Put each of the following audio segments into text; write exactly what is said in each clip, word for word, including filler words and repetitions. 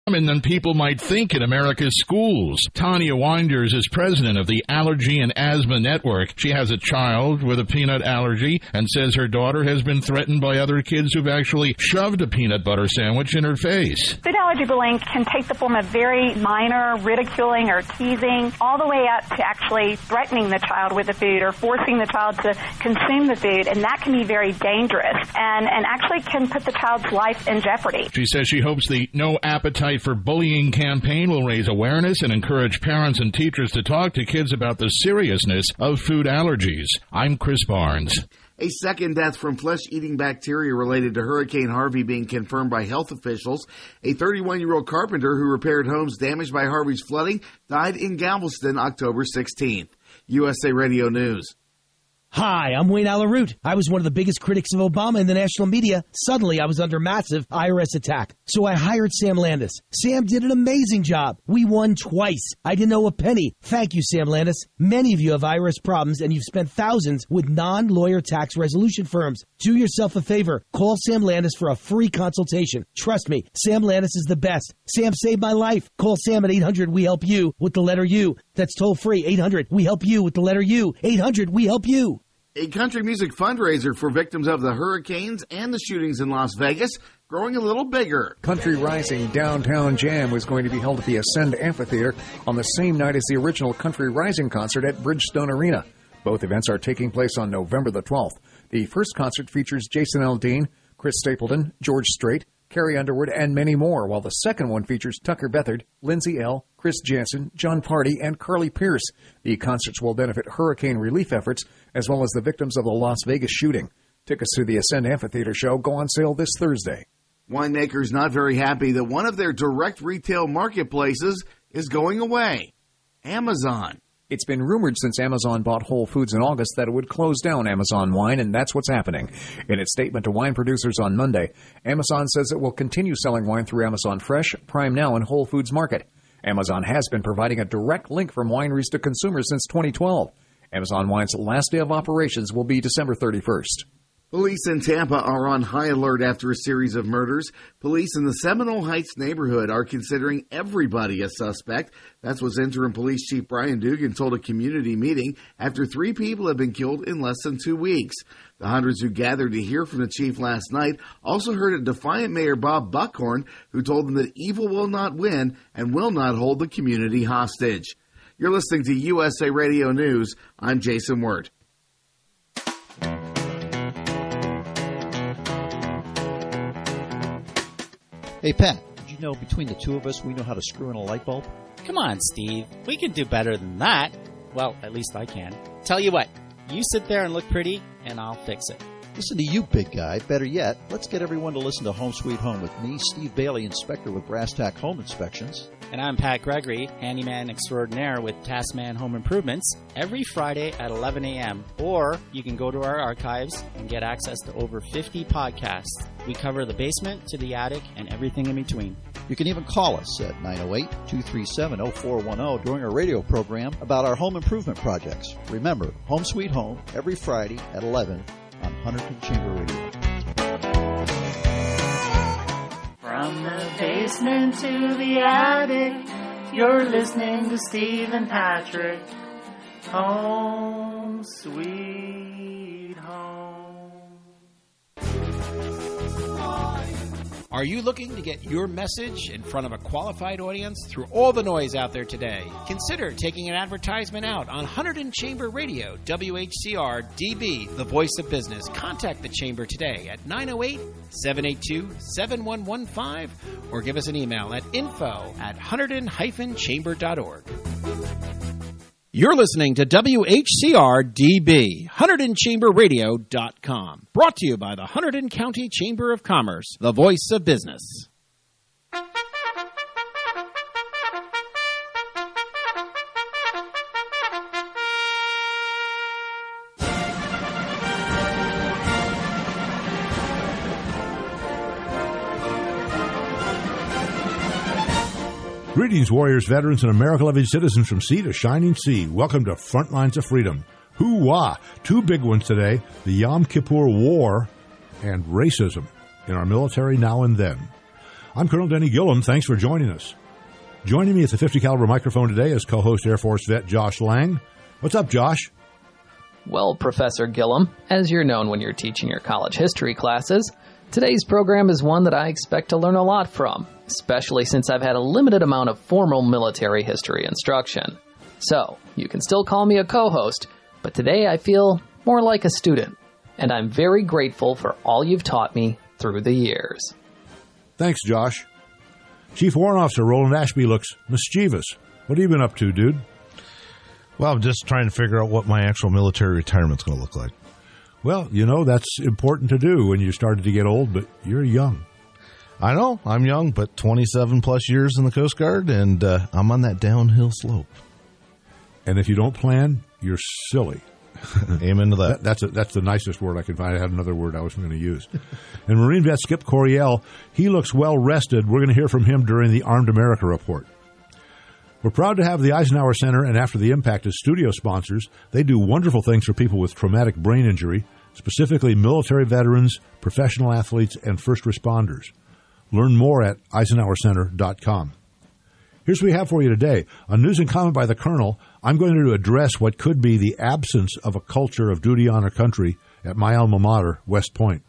than people might think in America's schools. Tanya Winders is president of the Allergy and Asthma Network. She has a child with a peanut allergy and says her daughter has been threatened by other kids who've actually shoved a peanut butter sandwich in her face. Food allergy bullying can take the form of very minor ridiculing or teasing, all the way up to actually threatening the child with the food or forcing the child to consume the food, and that can be very dangerous and, and actually can put the child's life in jeopardy. She says she hopes the No Appetite for Bullying campaign will raise awareness and encourage parents and teachers to talk to kids about the seriousness of food allergies. I'm Chris Barnes. A second death from flesh-eating bacteria related to Hurricane Harvey being confirmed by health officials. A thirty-one-year-old carpenter who repaired homes damaged by Harvey's flooding died in Galveston October sixteenth. U S A Radio News. Hi, I'm Wayne Alaroot. I was one of the biggest critics of Obama in the national media. Suddenly, I was under massive I R S attack. So I hired Sam Landis. Sam did an amazing job. We won twice. I didn't owe a penny. Thank you, Sam Landis. Many of you have I R S problems, and you've spent thousands with non-lawyer tax resolution firms. Do yourself a favor. Call Sam Landis for a free consultation. Trust me, Sam Landis is the best. Sam saved my life. Call Sam at eight hundred we help you with the letter U. That's toll free. eight hundred we help you with the letter U. eight hundred we help you. A country music fundraiser for victims of the hurricanes and the shootings in Las Vegas growing a little bigger. Country Rising Downtown Jam was going to be held at the Ascend Amphitheater on the same night as the original Country Rising concert at Bridgestone Arena. Both events are taking place on November the twelfth. The first concert features Jason Aldean, Chris Stapleton, George Strait, Carrie Underwood, and many more, while the second one features Tucker Bethard, Lindsay L., Chris Jansen, John Party, and Carly Pierce. The concerts will benefit hurricane relief efforts as well as the victims of the Las Vegas shooting. Tickets to the Ascend Amphitheater show go on sale this Thursday. Winemakers not very happy that one of their direct retail marketplaces is going away, Amazon. It's been rumored since Amazon bought Whole Foods in August that it would close down Amazon Wine, and that's what's happening. In its statement to wine producers on Monday, Amazon says it will continue selling wine through Amazon Fresh, Prime Now, and Whole Foods Market. Amazon has been providing a direct link from wineries to consumers since twenty twelve. Amazon Wine's last day of operations will be December thirty-first. Police in Tampa are on high alert after a series of murders. Police in the Seminole Heights neighborhood are considering everybody a suspect. That's what Interim Police Chief Brian Dugan told a community meeting after three people have been killed in less than two weeks. The hundreds who gathered to hear from the chief last night also heard a defiant Mayor Bob Buckhorn, who told them that evil will not win and will not hold the community hostage. You're listening to U S A Radio News. I'm Jason Wirt. Hey, Pat, did you know between the two of us we know how to screw in a light bulb? Come on, Steve. We can do better than that. Well, at least I can. Tell you what, you sit there and look pretty, and I'll fix it. Listen to you, big guy. Better yet, let's get everyone to listen to Home Sweet Home with me, Steve Bailey, inspector with Brass Tack Home Inspections. And I'm Pat Gregory, handyman extraordinaire with Taskman Home Improvements, every Friday at eleven a.m. Or you can go to our archives and get access to over fifty podcasts. We cover the basement to the attic and everything in between. You can even call us at nine oh eight, two three seven, oh four one oh during our radio program about our home improvement projects. Remember, Home Sweet Home, every Friday at eleven on Hunterton Chamber Radio. From the basement to the attic, you're listening to Steve and Patrick. Home Sweet Home. Are you looking to get your message in front of a qualified audience through all the noise out there today? Consider taking an advertisement out on Hunterton Chamber Radio, W H C R D B, the voice of business. Contact the Chamber today at nine oh eight, seven eight two, seven one one five or give us an email at info at hunterton dash chamber dot org. You're listening to W H C R D B, Hunterton Chamber Radio dot com. Brought to you by the Hunterton County Chamber of Commerce, the voice of business. Greetings, warriors, veterans, and America-loving citizens from sea to shining sea. Welcome to Front Lines of Freedom. Hoo-wah! Two big ones today, the Yom Kippur War and racism in our military now and then. I'm Colonel Denny Gillum. Thanks for joining us. Joining me at the fifty caliber microphone today is co-host Air Force vet Josh Lang. What's up, Josh? Well, Professor Gillum, as you're known when you're teaching your college history classes, today's program is one that I expect to learn a lot from, especially since I've had a limited amount of formal military history instruction. So, you can still call me a co-host, but today I feel more like a student, and I'm very grateful for all you've taught me through the years. Thanks, Josh. Chief Warrant Officer Roland Ashby looks mischievous. What have you been up to, dude? Well, I'm just trying to figure out what my actual military retirement's going to look like. Well, you know, that's important to do when you're starting to get old, but you're young. I know, I'm young, but twenty-seven plus years in the Coast Guard, and uh, I'm on that downhill slope. And if you don't plan, you're silly. Amen to that. that that's, a, that's the nicest word I can find. I had another word I was going to use. And Marine vet Skip Coryell, he looks well rested. We're going to hear from him during the Armed America Report. We're proud to have the Eisenhower Center and After the Impact as studio sponsors. They do wonderful things for people with traumatic brain injury, specifically military veterans, professional athletes, and first responders. Learn more at eisenhower center dot com. Here's what we have for you today. On News and Comment by the Colonel, I'm going to address what could be the absence of a culture of duty honor country at my alma mater, West Point.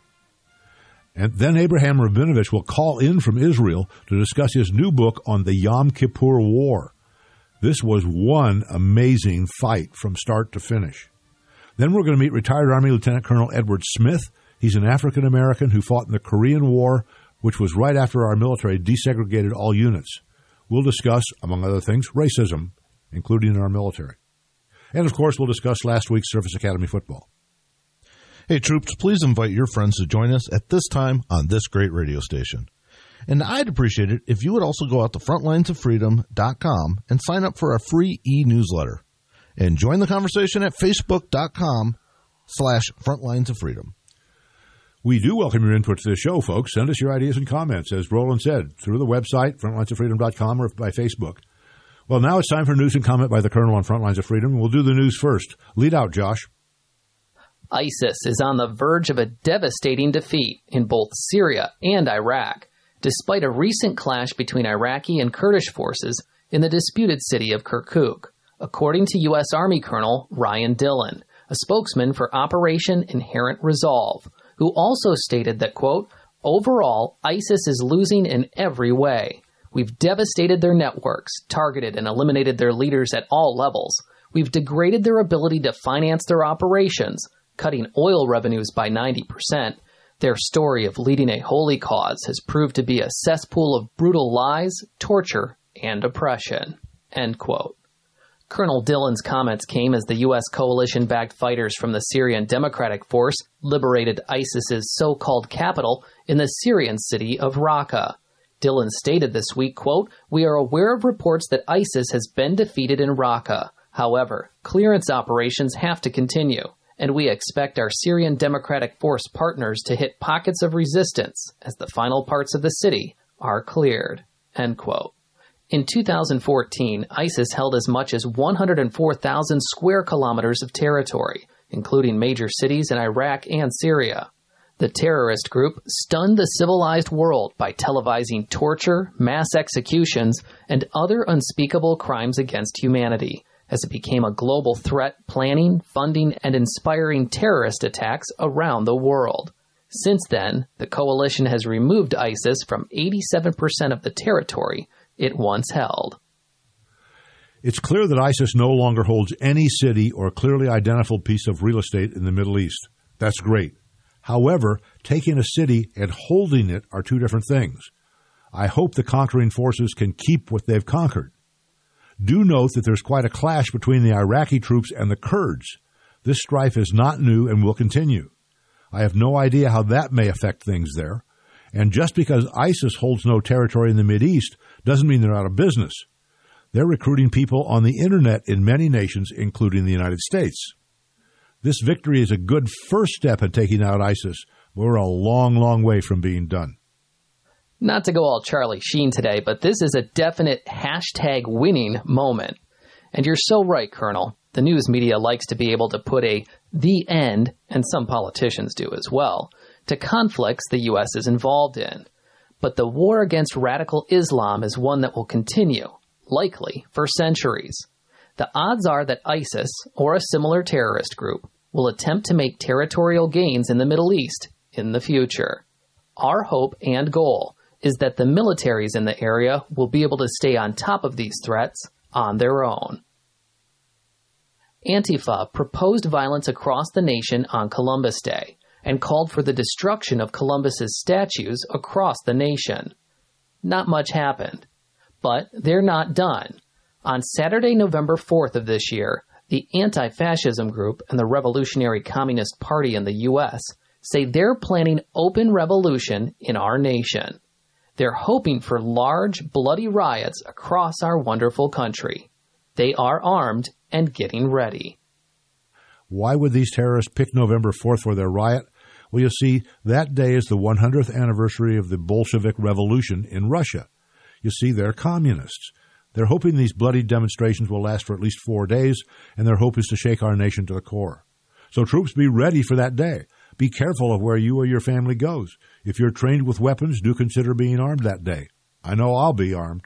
And then Abraham Rabinovich will call in from Israel to discuss his new book on the Yom Kippur War. This was one amazing fight from start to finish. Then we're going to meet retired Army Lieutenant Colonel Edward Smith. He's an African-American who fought in the Korean War, which was right after our military desegregated all units. We'll discuss, among other things, racism, including in our military. And, of course, we'll discuss last week's Surface Academy football. Hey, troops, please invite your friends to join us at this time on this great radio station. And I'd appreciate it if you would also go out to frontlines of freedom dot com and sign up for our free e-newsletter. And join the conversation at facebook dot com slash frontlines of freedom. We do welcome your input to the show, folks. Send us your ideas and comments, as Roland said, through the website, frontlines of freedom dot com, or by Facebook. Well, now it's time for News and Comment by the Colonel on Frontlines of Freedom. We'll do the news first. Lead out, Josh. ISIS is on the verge of a devastating defeat in both Syria and Iraq, despite a recent clash between Iraqi and Kurdish forces in the disputed city of Kirkuk, according to U S. Army Colonel Ryan Dillon, a spokesman for Operation Inherent Resolve, who also stated that, quote, overall, ISIS is losing in every way. We've devastated their networks, targeted and eliminated their leaders at all levels. We've degraded their ability to finance their operations, cutting oil revenues by ninety percent. Their story of leading a holy cause has proved to be a cesspool of brutal lies, torture, and oppression, end quote. Colonel Dillon's comments came as the U S coalition-backed fighters from the Syrian Democratic Force liberated ISIS's so-called capital in the Syrian city of Raqqa. Dillon stated this week, quote, we are aware of reports that ISIS has been defeated in Raqqa. However, clearance operations have to continue, and we expect our Syrian Democratic Force partners to hit pockets of resistance as the final parts of the city are cleared, end quote. In two thousand fourteen, ISIS held as much as one hundred four thousand square kilometers of territory, including major cities in Iraq and Syria. The terrorist group stunned the civilized world by televising torture, mass executions, and other unspeakable crimes against humanity, as it became a global threat planning, funding, and inspiring terrorist attacks around the world. Since then, the coalition has removed ISIS from eighty-seven percent of the territory it once held. It's clear that ISIS no longer holds any city or clearly identifiable piece of real estate in the Middle East. That's great. However, taking a city and holding it are two different things. I hope the conquering forces can keep what they've conquered. Do note that there's quite a clash between the Iraqi troops and the Kurds. This strife is not new and will continue. I have no idea how that may affect things there. And just because ISIS holds no territory in the Mideast doesn't mean they're out of business. They're recruiting people on the Internet in many nations, including the United States. This victory is a good first step in taking out ISIS, but we're a long, long way from being done. Not to go all Charlie Sheen today, but this is a definite hashtag winning moment. And you're so right, Colonel. The news media likes to be able to put a the end, and some politicians do as well, to conflicts the U S is involved in. But the war against radical Islam is one that will continue, likely for centuries. The odds are that ISIS, or a similar terrorist group, will attempt to make territorial gains in the Middle East in the future. Our hope and goal is that the militaries in the area will be able to stay on top of these threats on their own. Antifa proposed violence across the nation on Columbus Day and called for the destruction of Columbus's statues across the nation. Not much happened, but they're not done. On Saturday, November fourth of this year, the anti-fascism group and the Revolutionary Communist Party in the U S say they're planning open revolution in our nation. They're hoping for large, bloody riots across our wonderful country. They are armed and getting ready. Why would these terrorists pick November fourth for their riot? Well, you see, that day is the one hundredth anniversary of the Bolshevik Revolution in Russia. You see, they're communists. They're hoping these bloody demonstrations will last for at least four days, and their hope is to shake our nation to the core. So troops, be ready for that day. Be careful of where you or your family goes. If you're trained with weapons, do consider being armed that day. I know I'll be armed.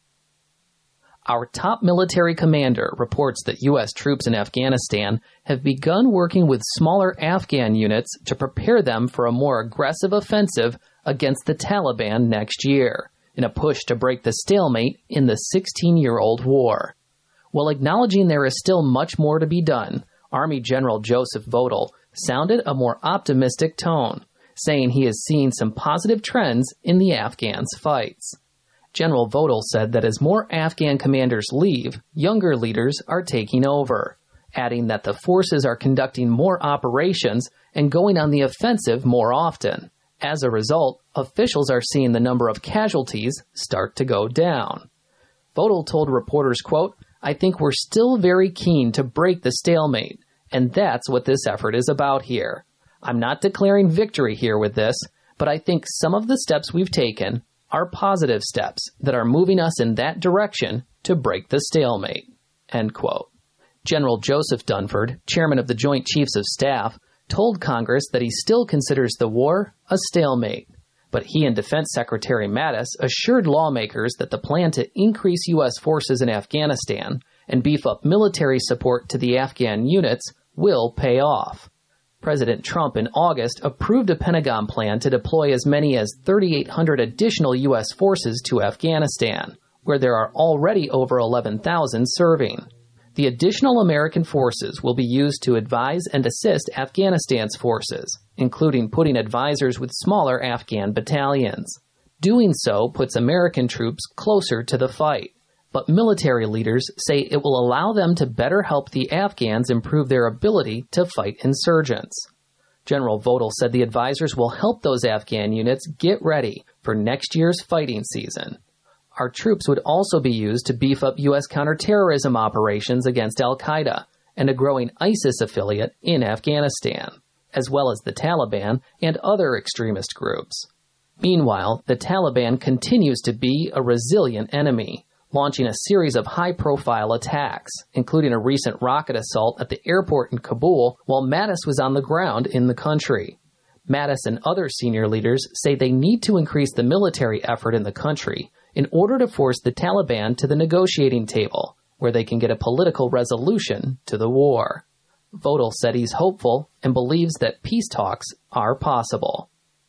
Our top military commander reports that U S troops in Afghanistan have begun working with smaller Afghan units to prepare them for a more aggressive offensive against the Taliban next year, in a push to break the stalemate in the sixteen-year-old war. While acknowledging there is still much more to be done, Army General Joseph Votel sounded a more optimistic tone, saying he is seeing some positive trends in the Afghans' fights. General Votel said that as more Afghan commanders leave, younger leaders are taking over, adding that the forces are conducting more operations and going on the offensive more often. As a result, officials are seeing the number of casualties start to go down. Votel told reporters, quote, "I think we're still very keen to break the stalemate, and that's what this effort is about here. I'm not declaring victory here with this, but I think some of the steps we've taken are positive steps that are moving us in that direction to break the stalemate." End quote. General Joseph Dunford, chairman of the Joint Chiefs of Staff, told Congress that he still considers the war a stalemate. But he and Defense Secretary Mattis assured lawmakers that the plan to increase U S forces in Afghanistan and beef up military support to the Afghan units will pay off. President Trump in August approved a Pentagon plan to deploy as many as thirty-eight hundred additional U S forces to Afghanistan, where there are already over eleven thousand serving. The additional American forces will be used to advise and assist Afghanistan's forces, including putting advisors with smaller Afghan battalions. Doing so puts American troops closer to the fight, but military leaders say it will allow them to better help the Afghans improve their ability to fight insurgents. General Votel said the advisors will help those Afghan units get ready for next year's fighting season. Our troops would also be used to beef up U S counterterrorism operations against al-Qaeda and a growing ISIS affiliate in Afghanistan, as well as the Taliban and other extremist groups. Meanwhile, the Taliban continues to be a resilient enemy, launching a series of high-profile attacks, including a recent rocket assault at the airport in Kabul while Mattis was on the ground in the country. Mattis and other senior leaders say they need to increase the military effort in the country in order to force the Taliban to the negotiating table, where they can get a political resolution to the war. Votel said he's hopeful and believes that peace talks are possible.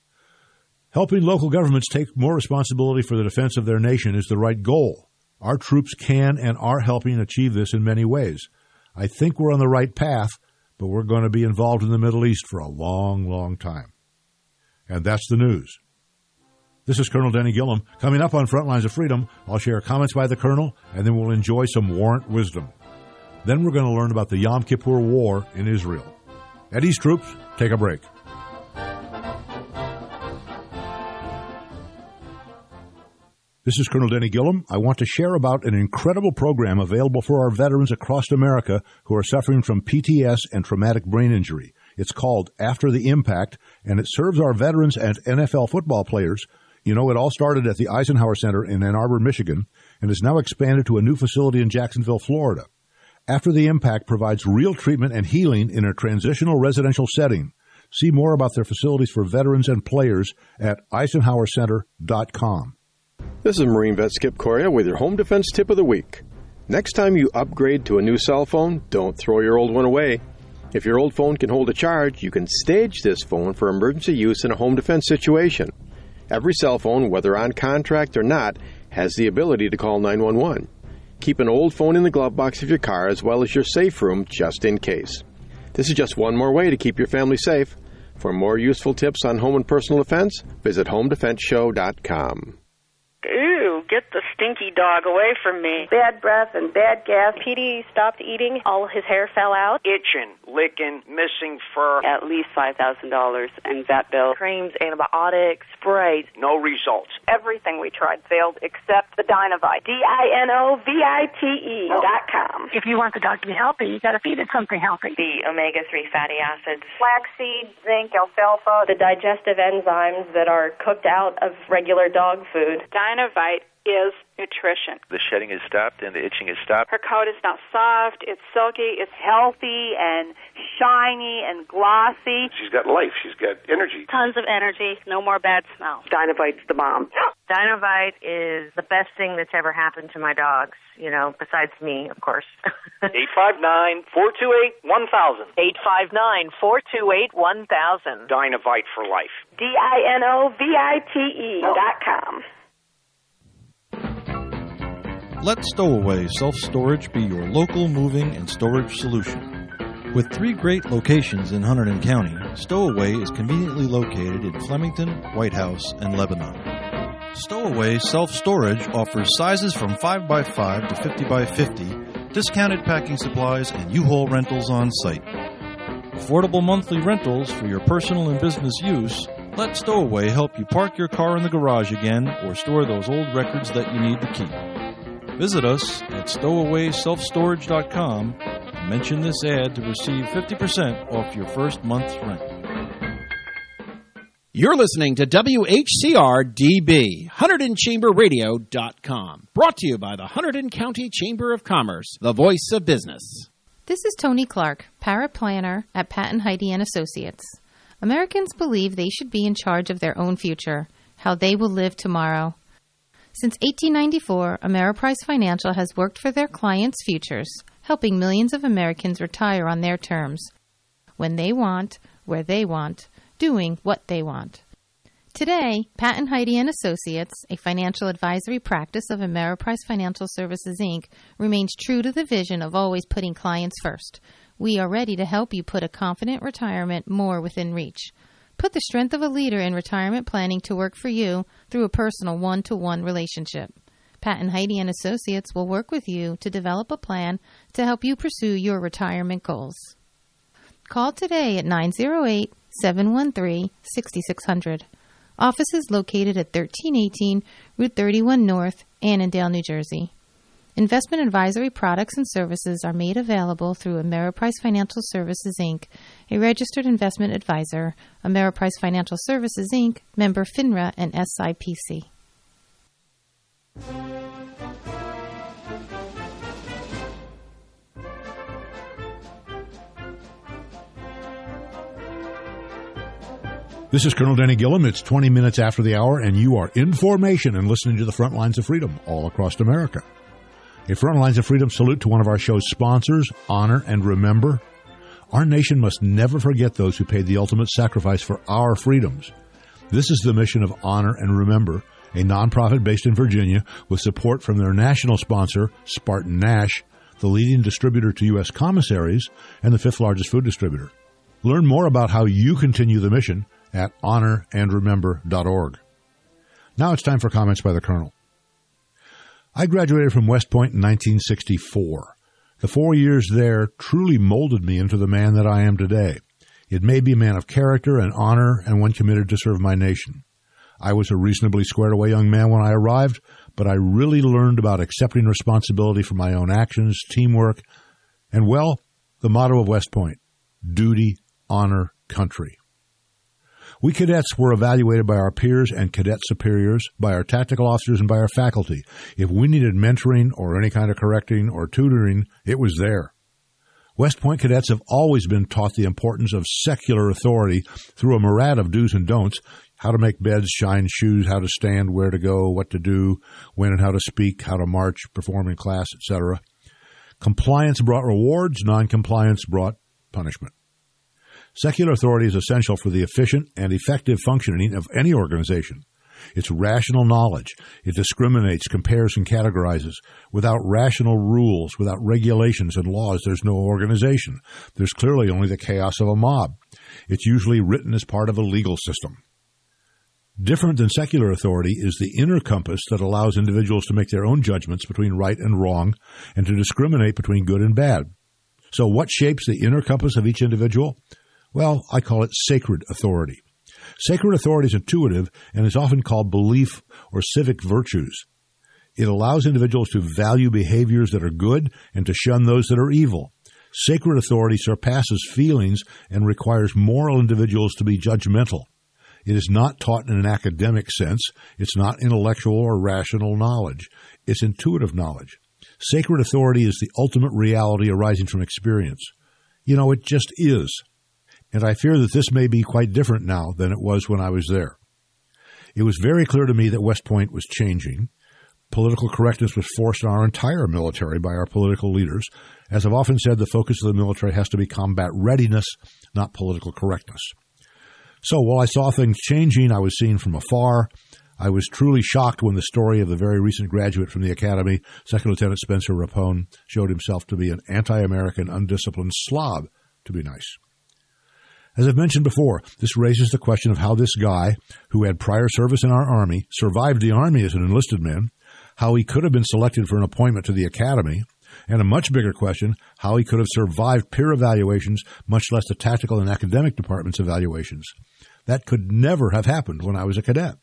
Helping local governments take more responsibility for the defense of their nation is the right goal. Our troops can and are helping achieve this in many ways. I think we're on the right path, but we're going to be involved in the Middle East for a long, long time. And that's the news. This is Colonel Denny Gillum. Coming up on Frontlines of Freedom, I'll share comments by the Colonel, and then we'll enjoy some warrant wisdom. Then we're going to learn about the Yom Kippur War in Israel. Eddie's troops, take a break. This is Colonel Denny Gillum. I want to share about an incredible program available for our veterans across America who are suffering from P T S and traumatic brain injury. It's called After the Impact, and it serves our veterans and N F L football players. You know, it all started at the Eisenhower Center in Ann Arbor, Michigan, and is now expanded to a new facility in Jacksonville, Florida. After the Impact provides real treatment and healing in a transitional residential setting. See more about their facilities for veterans and players at eisenhower center dot com. This is Marine Vet Skip Coria with your Home Defense Tip of the Week. Next time you upgrade to a new cell phone, don't throw your old one away. If your old phone can hold a charge, you can stage this phone for emergency use in a home defense situation. Every cell phone, whether on contract or not, has the ability to call nine one one. Keep an old phone in the glove box of your car as well as your safe room just in case. This is just one more way to keep your family safe. For more useful tips on home and personal defense, visit home defense show dot com. Ew, get the stinky dog away from me. Bad breath and bad gas. Petey stopped eating. All his hair fell out. Itching, licking, missing fur. At least five thousand dollars in vet bill. Creams, antibiotics, sprays. No results. Everything we tried failed except the Dynovite. D I N O V I T E dot com. If you want the dog to be healthy, you got to feed it something healthy. The omega three fatty acids. Flaxseed, zinc, alfalfa. The digestive enzymes that are cooked out of regular dog food. Dynovite is nutrition. The shedding is stopped and the itching is stopped. Her coat is not soft, it's silky, it's healthy and shiny and glossy. She's got life, she's got energy. Tons of energy, no more bad smell. Dynovite's the bomb. Dynovite is the best thing that's ever happened to my dogs, you know, besides me, of course. eight five nine, four two eight, one thousand. eight five nine, four two eight, one thousand. Dynovite for life. D I N O V I T E dot com. Let Stowaway Self-Storage be your local moving and storage solution. With three great locations in Hunterdon County, Stowaway is conveniently located in Flemington, White House, and Lebanon. Stowaway Self-Storage offers sizes from five by five to fifty by fifty, discounted packing supplies, and U-Haul rentals on site. Affordable monthly rentals for your personal and business use. Let Stowaway help you park your car in the garage again or store those old records that you need to keep. Visit us at stowaway self storage dot com and mention this ad to receive fifty percent off your first month's rent. You're listening to W H C R D B, Hunterdon Chamber Radio dot com. Brought to you by the Hunterdon County Chamber of Commerce, the voice of business. This is Tony Clark, paraplanner at Patton Heidi and Associates. Americans believe they should be in charge of their own future, how they will live tomorrow. Since eighteen ninety-four, Ameriprise Financial has worked for their clients' futures, helping millions of Americans retire on their terms, when they want, where they want, doing what they want. Today, Patton Heidi and Associates, a financial advisory practice of Ameriprise Financial Services, Incorporated, remains true to the vision of always putting clients first. We are ready to help you put a confident retirement more within reach. Put the strength of a leader in retirement planning to work for you through a personal one-to-one relationship. Patton Heidi and Associates will work with you to develop a plan to help you pursue your retirement goals. Call today at nine oh eight, seven one three, six six zero zero. Office is located at thirteen eighteen Route thirty-one North, Annandale, New Jersey. Investment advisory products and services are made available through Ameriprise Financial Services, Incorporated, a registered investment advisor, Ameriprise Financial Services, Incorporated, member FINRA and S I P C. This is Colonel Denny Gillum. It's twenty minutes after the hour, and you are in formation and listening to the Front Lines of Freedom all across America. A Front Lines of Freedom salute to one of our show's sponsors, Honor and Remember. Our nation must never forget those who paid the ultimate sacrifice for our freedoms. This is the mission of Honor and Remember, a nonprofit based in Virginia with support from their national sponsor, Spartan Nash, the leading distributor to U S commissaries and the fifth largest food distributor. Learn more about how you continue the mission at honor and remember dot org. Now it's time for comments by the Colonel. I graduated from West Point in nineteen sixty-four. The four years there truly molded me into the man that I am today. It made me a man of character and honor and one committed to serve my nation. I was a reasonably squared-away young man when I arrived, but I really learned about accepting responsibility for my own actions, teamwork, and, well, the motto of West Point, duty, honor, country. We cadets were evaluated by our peers and cadet superiors, by our tactical officers, and by our faculty. If we needed mentoring or any kind of correcting or tutoring, it was there. West Point cadets have always been taught the importance of secular authority through a myriad of do's and don'ts, how to make beds, shine shoes, how to stand, where to go, what to do, when and how to speak, how to march, perform in class, et cetera. Compliance brought rewards, noncompliance brought punishment. Secular authority is essential for the efficient and effective functioning of any organization. It's rational knowledge. It discriminates, compares, and categorizes. Without rational rules, without regulations and laws, there's no organization. There's clearly only the chaos of a mob. It's usually written as part of a legal system. Different than secular authority is the inner compass that allows individuals to make their own judgments between right and wrong and to discriminate between good and bad. So what shapes the inner compass of each individual? Well, I call it sacred authority. Sacred authority is intuitive and is often called belief or civic virtues. It allows individuals to value behaviors that are good and to shun those that are evil. Sacred authority surpasses feelings and requires moral individuals to be judgmental. It is not taught in an academic sense. It's not intellectual or rational knowledge. It's intuitive knowledge. Sacred authority is the ultimate reality arising from experience. You know, it just is. And I fear that this may be quite different now than it was when I was there. It was very clear to me that West Point was changing. Political correctness was forced on our entire military by our political leaders. As I've often said, the focus of the military has to be combat readiness, not political correctness. So while I saw things changing, I was seen from afar. I was truly shocked when the story of the very recent graduate from the Academy, Second Lieutenant Spencer Rapone, showed himself to be an anti-American, undisciplined slob, to be nice. As I've mentioned before, this raises the question of how this guy, who had prior service in our Army, survived the Army as an enlisted man, how he could have been selected for an appointment to the Academy, and a much bigger question, how he could have survived peer evaluations, much less the tactical and academic department's evaluations. That could never have happened when I was a cadet.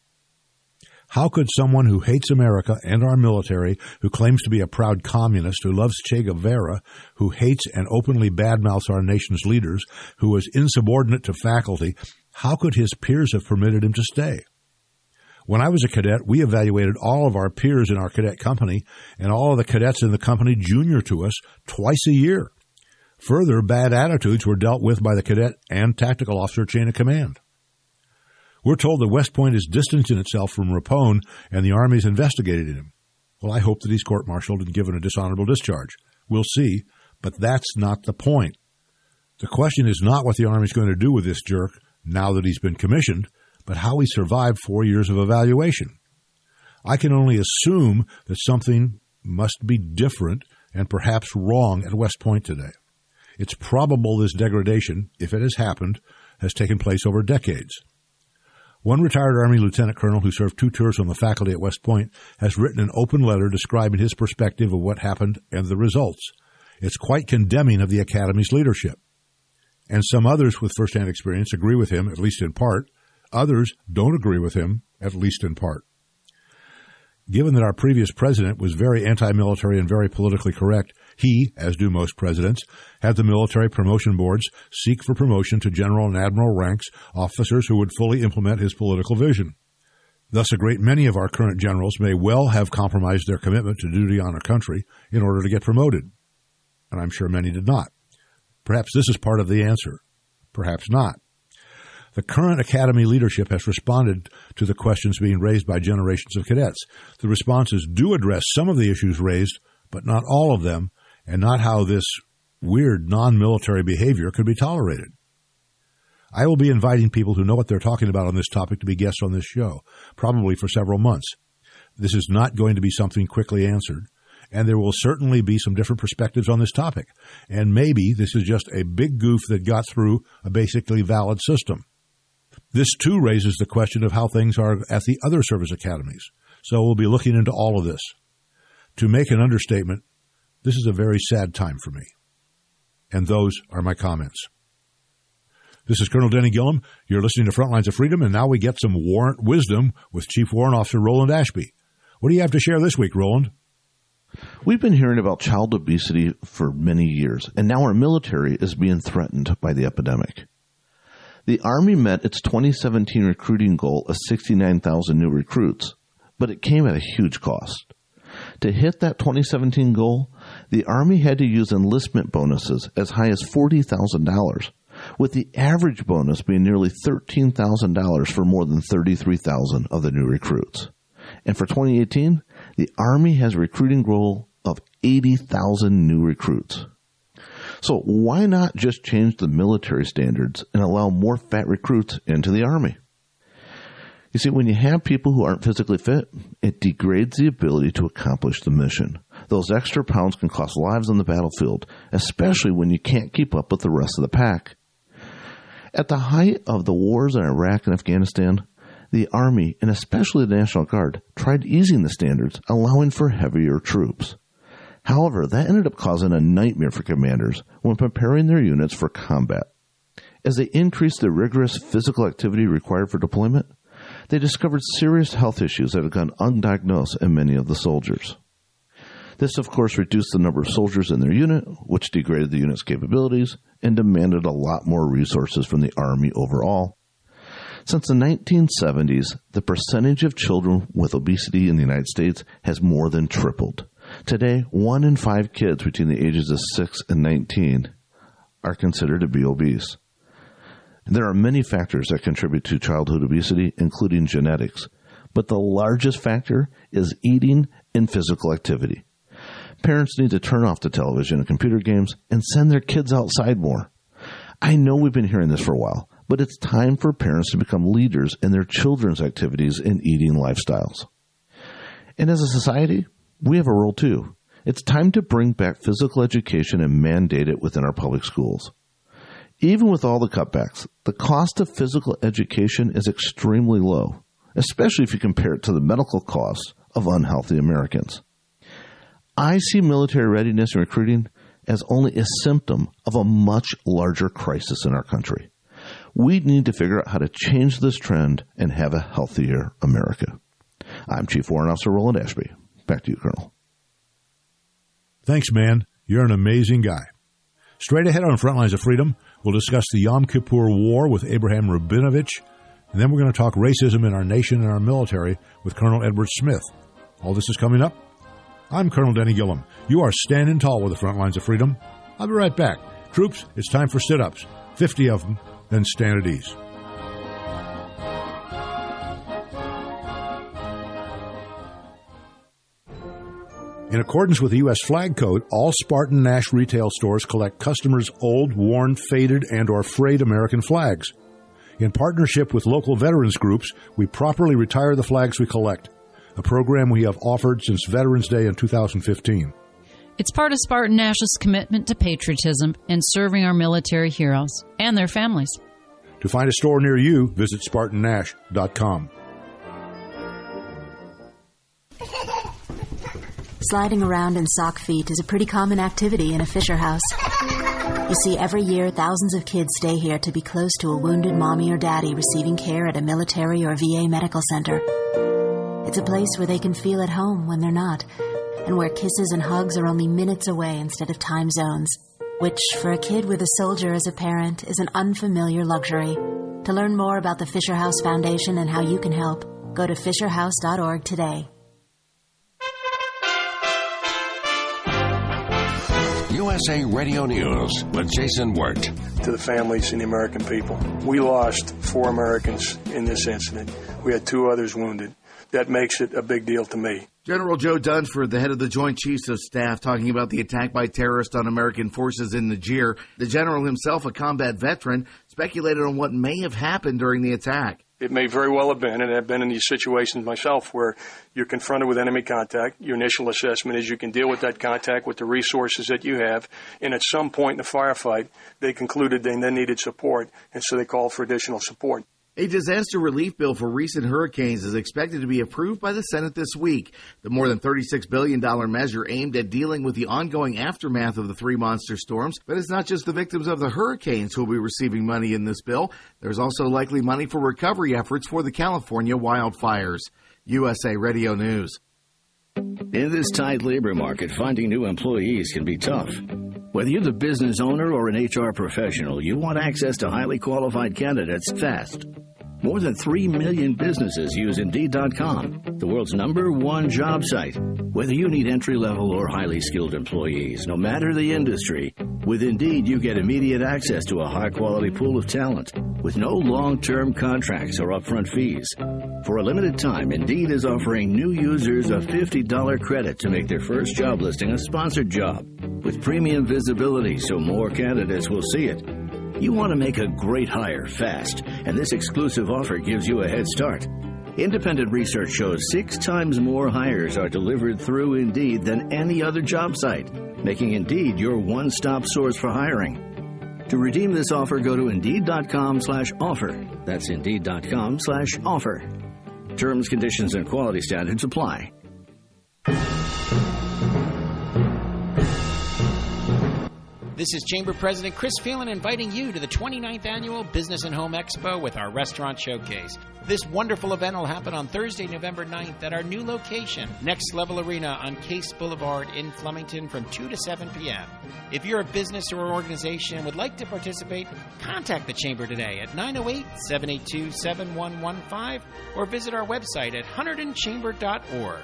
How could someone who hates America and our military, who claims to be a proud communist, who loves Che Guevara, who hates and openly badmouths our nation's leaders, who was insubordinate to faculty, how could his peers have permitted him to stay? When I was a cadet, we evaluated all of our peers in our cadet company and all of the cadets in the company junior to us twice a year. Further, bad attitudes were dealt with by the cadet and tactical officer chain of command. We're told that West Point is distancing itself from Rapone and the Army's investigated him. Well, I hope that he's court-martialed and given a dishonorable discharge. We'll see, but that's not the point. The question is not what the Army's going to do with this jerk now that he's been commissioned, but how he survived four years of evaluation. I can only assume that something must be different and perhaps wrong at West Point today. It's probable this degradation, if it has happened, has taken place over decades. One retired Army lieutenant colonel who served two tours on the faculty at West Point has written an open letter describing his perspective of what happened and the results. It's quite condemning of the Academy's leadership. And some others with firsthand experience agree with him, at least in part. Others don't agree with him, at least in part. Given that our previous president was very anti-military and very politically correct, he, as do most presidents, had the military promotion boards seek for promotion to general and admiral ranks officers who would fully implement his political vision. Thus, a great many of our current generals may well have compromised their commitment to duty on our country in order to get promoted. And I'm sure many did not. Perhaps this is part of the answer. Perhaps not. The current Academy leadership has responded to the questions being raised by generations of cadets. The responses do address some of the issues raised, but not all of them, and not how this weird non-military behavior could be tolerated. I will be inviting people who know what they're talking about on this topic to be guests on this show, probably for several months. This is not going to be something quickly answered, and there will certainly be some different perspectives on this topic. And maybe this is just a big goof that got through a basically valid system. This, too, raises the question of how things are at the other service academies. So we'll be looking into all of this. To make an understatement, this is a very sad time for me. And those are my comments. This is Colonel Denny Gillum. You're listening to Frontlines of Freedom, and now we get some warrant wisdom with Chief Warrant Officer Roland Ashby. What do you have to share this week, Roland? We've been hearing about child obesity for many years, and now our military is being threatened by the epidemic. The Army met its twenty seventeen recruiting goal of sixty-nine thousand new recruits, but it came at a huge cost. To hit that twenty seventeen goal, the Army had to use enlistment bonuses as high as forty thousand dollars, with the average bonus being nearly thirteen thousand dollars for more than thirty-three thousand of the new recruits. And for twenty eighteen, the Army has a recruiting goal of eighty thousand new recruits. So why not just change the military standards and allow more fat recruits into the Army? You see, when you have people who aren't physically fit, it degrades the ability to accomplish the mission. Those extra pounds can cost lives on the battlefield, especially when you can't keep up with the rest of the pack. At the height of the wars in Iraq and Afghanistan, the Army, and especially the National Guard, tried easing the standards, allowing for heavier troops. However, that ended up causing a nightmare for commanders when preparing their units for combat. As they increased the rigorous physical activity required for deployment, they discovered serious health issues that had gone undiagnosed in many of the soldiers. This, of course, reduced the number of soldiers in their unit, which degraded the unit's capabilities and demanded a lot more resources from the Army overall. Since the nineteen seventies, the percentage of children with obesity in the United States has more than tripled. Today, one in five kids between the ages of six and nineteen are considered to be obese. There are many factors that contribute to childhood obesity, including genetics, but the largest factor is eating and physical activity. Parents need to turn off the television and computer games and send their kids outside more. I know we've been hearing this for a while, but it's time for parents to become leaders in their children's activities and eating lifestyles. And as a society, we have a role too. It's time to bring back physical education and mandate it within our public schools. Even with all the cutbacks, the cost of physical education is extremely low, especially if you compare it to the medical costs of unhealthy Americans. I see military readiness and recruiting as only a symptom of a much larger crisis in our country. We need to figure out how to change this trend and have a healthier America. I'm Chief Warrant Officer Roland Ashby. Back to you, Colonel. Thanks, man. You're an amazing guy. Straight ahead on Frontlines of Freedom, we'll discuss the Yom Kippur War with Abraham Rabinovich, and then we're going to talk racism in our nation and our military with Colonel Edward Smith. All this is coming up. I'm Colonel Denny Gillum. You are standing tall with the Frontlines of Freedom. I'll be right back. Troops, it's time for sit-ups. fifty of them, then stand at ease. In accordance with the U S Flag Code, all Spartan Nash retail stores collect customers' old, worn, faded, and or frayed American flags. In partnership with local veterans groups, we properly retire the flags we collect, a program we have offered since Veterans Day in two thousand fifteen. It's part of Spartan Nash's commitment to patriotism and serving our military heroes and their families. To find a store near you, visit Spartan Nash dot com. Sliding around in sock feet is a pretty common activity in a Fisher House. You see, every year, thousands of kids stay here to be close to a wounded mommy or daddy receiving care at a military or V A medical center. It's a place where they can feel at home when they're not, and where kisses and hugs are only minutes away instead of time zones, which, for a kid with a soldier as a parent, is an unfamiliar luxury. To learn more about the Fisher House Foundation and how you can help, go to fisher house dot org today. U S A Radio News with Jason Wirt. To the families and the American people. We lost four Americans in this incident. We had two others wounded. That makes it a big deal to me. General Joe Dunsford, the head of the Joint Chiefs of Staff, talking about the attack by terrorists on American forces in Niger. The general himself, a combat veteran, speculated on what may have happened during the attack. It may very well have been, and I've been in these situations myself where you're confronted with enemy contact. Your initial assessment is you can deal with that contact with the resources that you have, and at some point in the firefight, they concluded they then needed support, and so they called for additional support. A disaster relief bill for recent hurricanes is expected to be approved by the Senate this week. The more than thirty-six billion dollars measure aimed at dealing with the ongoing aftermath of the three monster storms. But it's not just the victims of the hurricanes who will be receiving money in this bill. There's also likely money for recovery efforts for the California wildfires. U S A Radio News. In this tight labor market, finding new employees can be tough. Whether you're the business owner or an H R professional, you want access to highly qualified candidates fast. More than three million businesses use Indeed dot com, the world's number one job site. Whether you need entry-level or highly skilled employees, no matter the industry, with Indeed you get immediate access to a high-quality pool of talent with no long-term contracts or upfront fees. For a limited time, Indeed is offering new users a fifty dollars credit to make their first job listing a sponsored job with premium visibility so more candidates will see it. You want to make a great hire fast, and this exclusive offer gives you a head start. Independent research shows six times more hires are delivered through Indeed than any other job site, making Indeed your one-stop source for hiring. To redeem this offer, go to Indeed.com slash offer. That's Indeed.com slash offer. Terms, conditions, and quality standards apply. This is Chamber President Chris Phelan inviting you to the twenty-ninth Annual Business and Home Expo with our Restaurant Showcase. This wonderful event will happen on Thursday, November ninth at our new location, Next Level Arena on Case Boulevard in Flemington from two to seven p.m. If you're a business or organization and would like to participate, contact the Chamber today at nine oh eight, seven eight two, seven one one five or visit our website at hunterdon chamber dot org.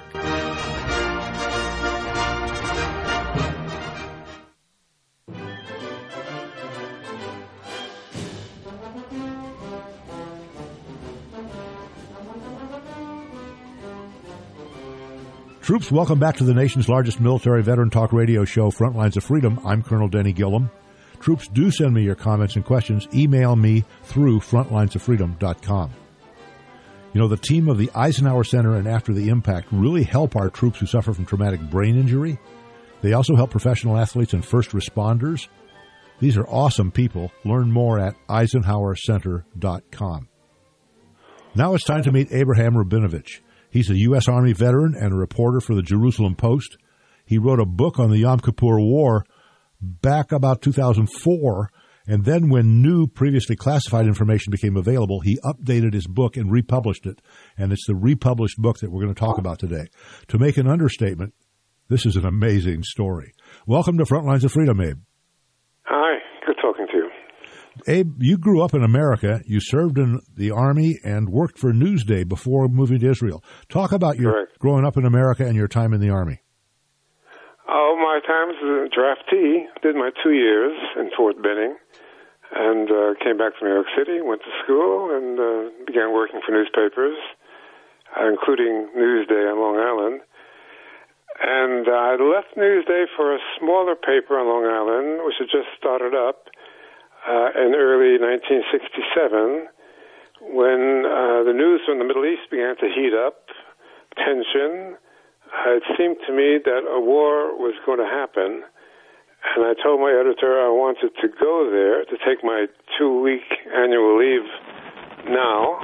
Troops, welcome back to the nation's largest military veteran talk radio show, Frontlines of Freedom. I'm Colonel Denny Gillum. Troops, do send me your comments and questions. Email me through frontlines of freedom dot com. You know, the team of the Eisenhower Center and After the Impact really help our troops who suffer from traumatic brain injury. They also help professional athletes and first responders. These are awesome people. Learn more at eisenhower center dot com. Now it's time to meet Abraham Rabinovich. He's a U S. Army veteran and a reporter for the Jerusalem Post. He wrote a book on the Yom Kippur War back about two thousand four, and then when new, previously classified information became available, he updated his book and republished it, and it's the republished book that we're going to talk about today. To make an understatement, this is an amazing story. Welcome to Frontlines of Freedom, Abe. Hi, good talking to you. Abe, you grew up in America. You served in the Army and worked for Newsday before moving to Israel. Talk about your Correct. growing up in America and your time in the Army. Oh, my time as a draftee. Did my two years in Fort Benning and uh, came back to New York City, went to school, and uh, began working for newspapers, uh, including Newsday on Long Island. And uh, I left Newsday for a smaller paper on Long Island, which had just started up Uh, in early nineteen sixty-seven, when uh, the news from the Middle East began to heat up, tension, uh, it seemed to me that a war was going to happen. And I told my editor I wanted to go there to take my two-week annual leave now.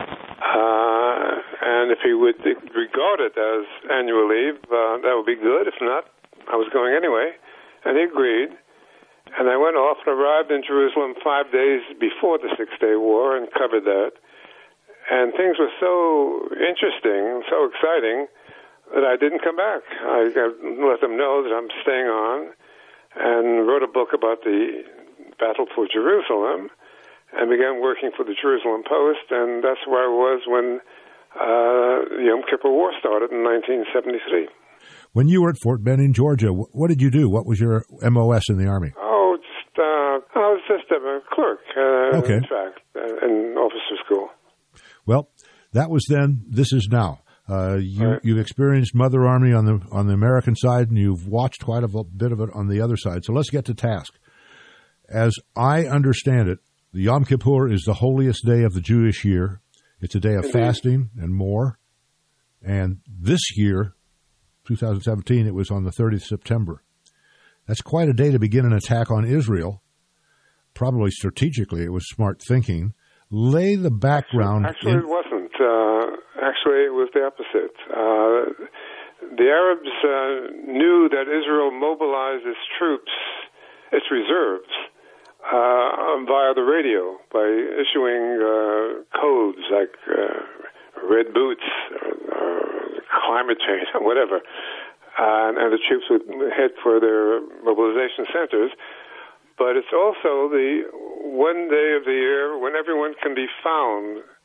Uh, and if he would regard it as annual leave, uh, that would be good. If not, I was going anyway. And he agreed. And I went off and arrived in Jerusalem five days before the Six-Day War and covered that. And things were so interesting, so exciting, that I didn't come back. I let them know that I'm staying on and wrote a book about the battle for Jerusalem and began working for the Jerusalem Post. And that's where I was when uh, the Yom Kippur War started in nineteen seventy-three. When you were at Fort Benning, Georgia, what did you do? What was your M O S in the Army? Oh, just, uh, I was just a clerk, uh, okay. in fact, uh, in officer school. Well, that was then. This is now. Uh, you, right. You've experienced Mother Army on the on the American side, and you've watched quite a bit of it on the other side. So let's get to task. As I understand it, the Yom Kippur is the holiest day of the Jewish year. It's a day of Indeed. fasting and more. And this year, twenty seventeen, it was on the thirtieth of September. That's quite a day to begin an attack on Israel. Probably strategically, it was smart thinking. Lay the background. Actually, in... it wasn't. Uh, actually, it was the opposite. Uh, the Arabs uh, knew that Israel mobilized its troops, its reserves, uh, via the radio by issuing uh, codes like uh, red boots, or, or climate change, or whatever. Uh, and, and the troops would head for their mobilization centers. But it's also the one day of the year when everyone can be found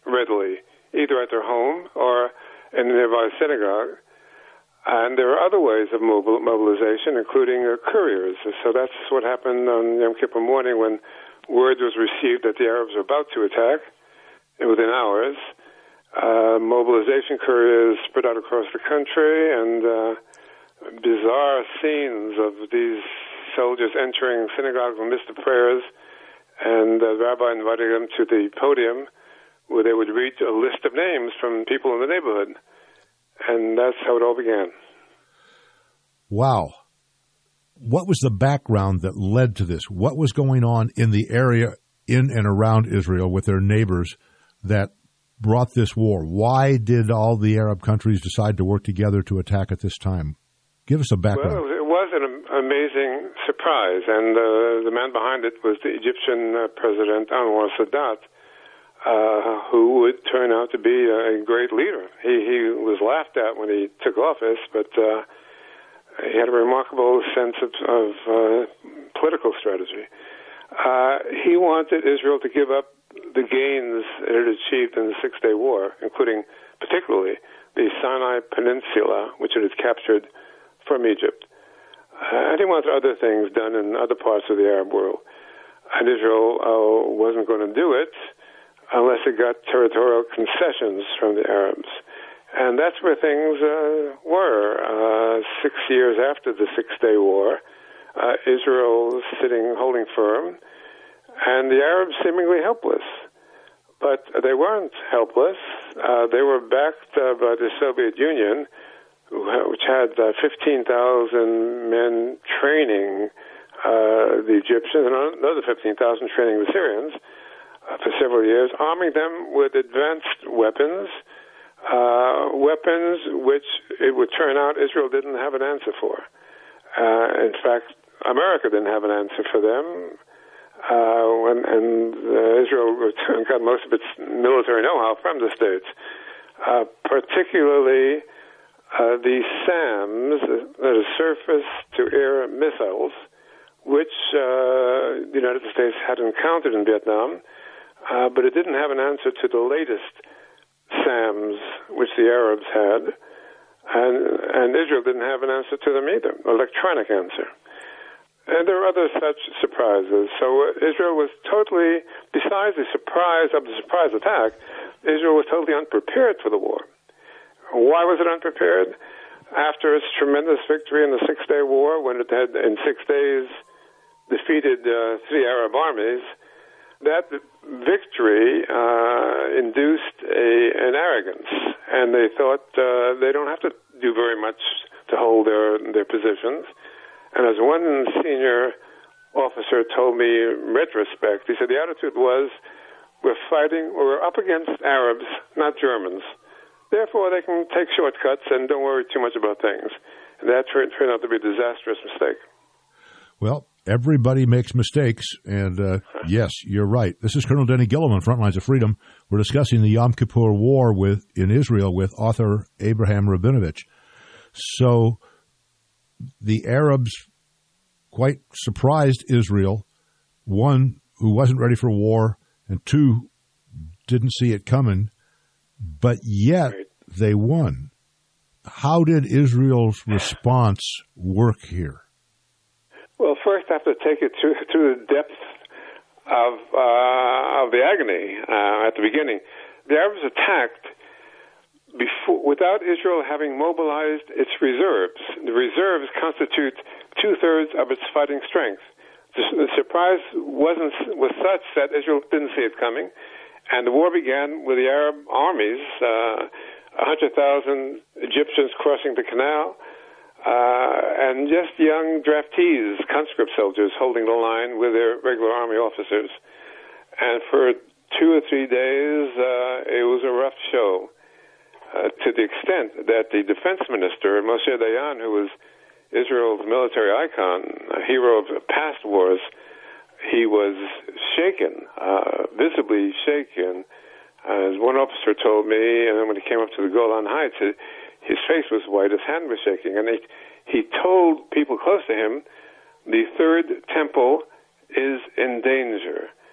readily, either at their home or in a nearby synagogue. And there are other ways of mobil- mobilization, including uh, couriers. So that's what happened on Yom Kippur morning when word was received that the Arabs were about to attack. And within hours, uh, mobilization couriers spread out across the country, and uh, bizarre scenes of these soldiers entering synagogues in the midst of prayers, and the rabbi invited them to the podium where they would read a list of names from people in the neighborhood. And that's how it all began. Wow. What was the background that led to this? What was going on in the area in and around Israel with their neighbors that brought this war? Why did all the Arab countries decide to work together to attack at this time? Give us a background. Well, it was an amazing surprise, and uh, the man behind it was the Egyptian uh, president, Anwar Sadat, uh, who would turn out to be a great leader. He, he was laughed at when he took office, but uh, he had a remarkable sense of, of uh, political strategy. Uh, he wanted Israel to give up the gains it had achieved in the Six-Day War, including particularly the Sinai Peninsula, which it had captured from Egypt. Uh, and he wanted other things done in other parts of the Arab world. And Israel uh, wasn't going to do it unless it got territorial concessions from the Arabs. And that's where things uh, were. Uh, six years after the Six-Day War, uh, Israel sitting, holding firm, and the Arabs seemingly helpless. But they weren't helpless. Uh, they were backed uh, by the Soviet Union, which had uh, fifteen thousand men training uh, the Egyptians, and another fifteen thousand training the Syrians uh, for several years, arming them with advanced weapons, uh, weapons which it would turn out Israel didn't have an answer for. Uh, in fact, America didn't have an answer for them, uh, when, and uh, Israel got most of its military know-how from the States, uh, particularly Uh, the SAMs, that is surface-to-air missiles, which uh, the United States had encountered in Vietnam, uh, but it didn't have an answer to the latest SAMs, which the Arabs had, and, and Israel didn't have an answer to them either, electronic answer. And there are other such surprises. So uh, Israel was totally, besides the surprise of the surprise attack, Israel was totally unprepared for the war. Why was it unprepared? After its tremendous victory in the Six-Day War, when it had, in six days, defeated uh, three Arab armies, that victory uh, induced a, an arrogance, and they thought uh, they don't have to do very much to hold their, their positions. And as one senior officer told me in retrospect, he said the attitude was, we're fighting, we're up against Arabs, not Germans. Therefore, they can take shortcuts and don't worry too much about things. And that turned out to be a disastrous mistake. Well, everybody makes mistakes, and uh, yes, you're right. This is Colonel Denny Gilliam, Frontlines of Freedom. We're discussing the Yom Kippur War with in Israel with author Abraham Rabinovich. So the Arabs quite surprised Israel, one, who wasn't ready for war, and two, didn't see it coming. But yet they won. How did Israel's response work here? Well, first I have to take it to, to the depth of uh, of the agony uh, at the beginning. The Arabs attacked before, without Israel having mobilized its reserves. The reserves constitute two-thirds of its fighting strength. The, the surprise wasn't was such that Israel didn't see it coming. And the war began with the Arab armies, uh, one hundred thousand Egyptians crossing the canal, uh, and just young draftees, conscript soldiers, holding the line with their regular army officers. And for two or three days, uh, it was a rough show, uh, to the extent that the defense minister, Moshe Dayan, who was Israel's military icon, a hero of past wars, he was shaken, uh, visibly shaken. As one officer told me, and then when he came up to the Golan Heights, his face was white, his hand was shaking. And he, he told people close to him, the third temple is in danger.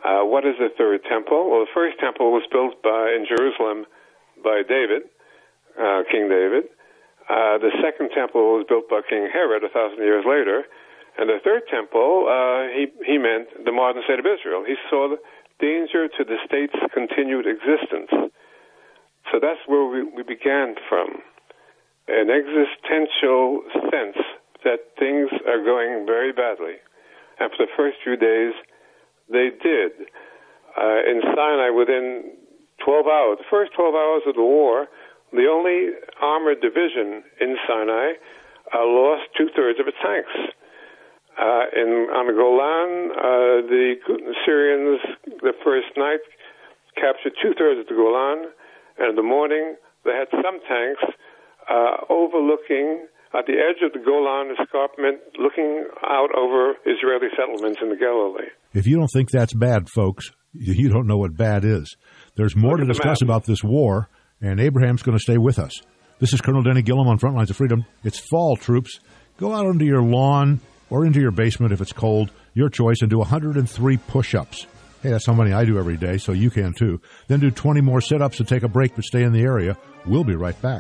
Uh, what is the third temple? Well, the first temple was built by in Jerusalem by David, uh, King David. Uh, the second temple was built by King Herod a thousand years later. And the third temple, uh, he, he meant the modern state of Israel. He saw the danger to the state's continued existence. So that's where we, we began from, an existential sense that things are going very badly. And for the first few days, they did. Uh, in Sinai, within twelve hours, the first twelve hours of the war, the only armored division in Sinai uh, lost two-thirds of its tanks. Uh, in, on the Golan, uh, the Syrians, the first night, captured two-thirds of the Golan, and in the morning, they had some tanks uh, overlooking, at the edge of the Golan escarpment, looking out over Israeli settlements in the Galilee. If you don't think that's bad, folks, you don't know what bad is. There's more to discuss about this war, and Abraham's going to stay with us. This is Colonel Denny Gillum on Frontlines of Freedom. It's fall, troops. Go out onto your lawn or into your basement if it's cold, your choice, and do one hundred three push-ups. Hey, that's how many I do every day, so you can too. Then do twenty more sit-ups and take a break, but stay in the area. We'll be right back.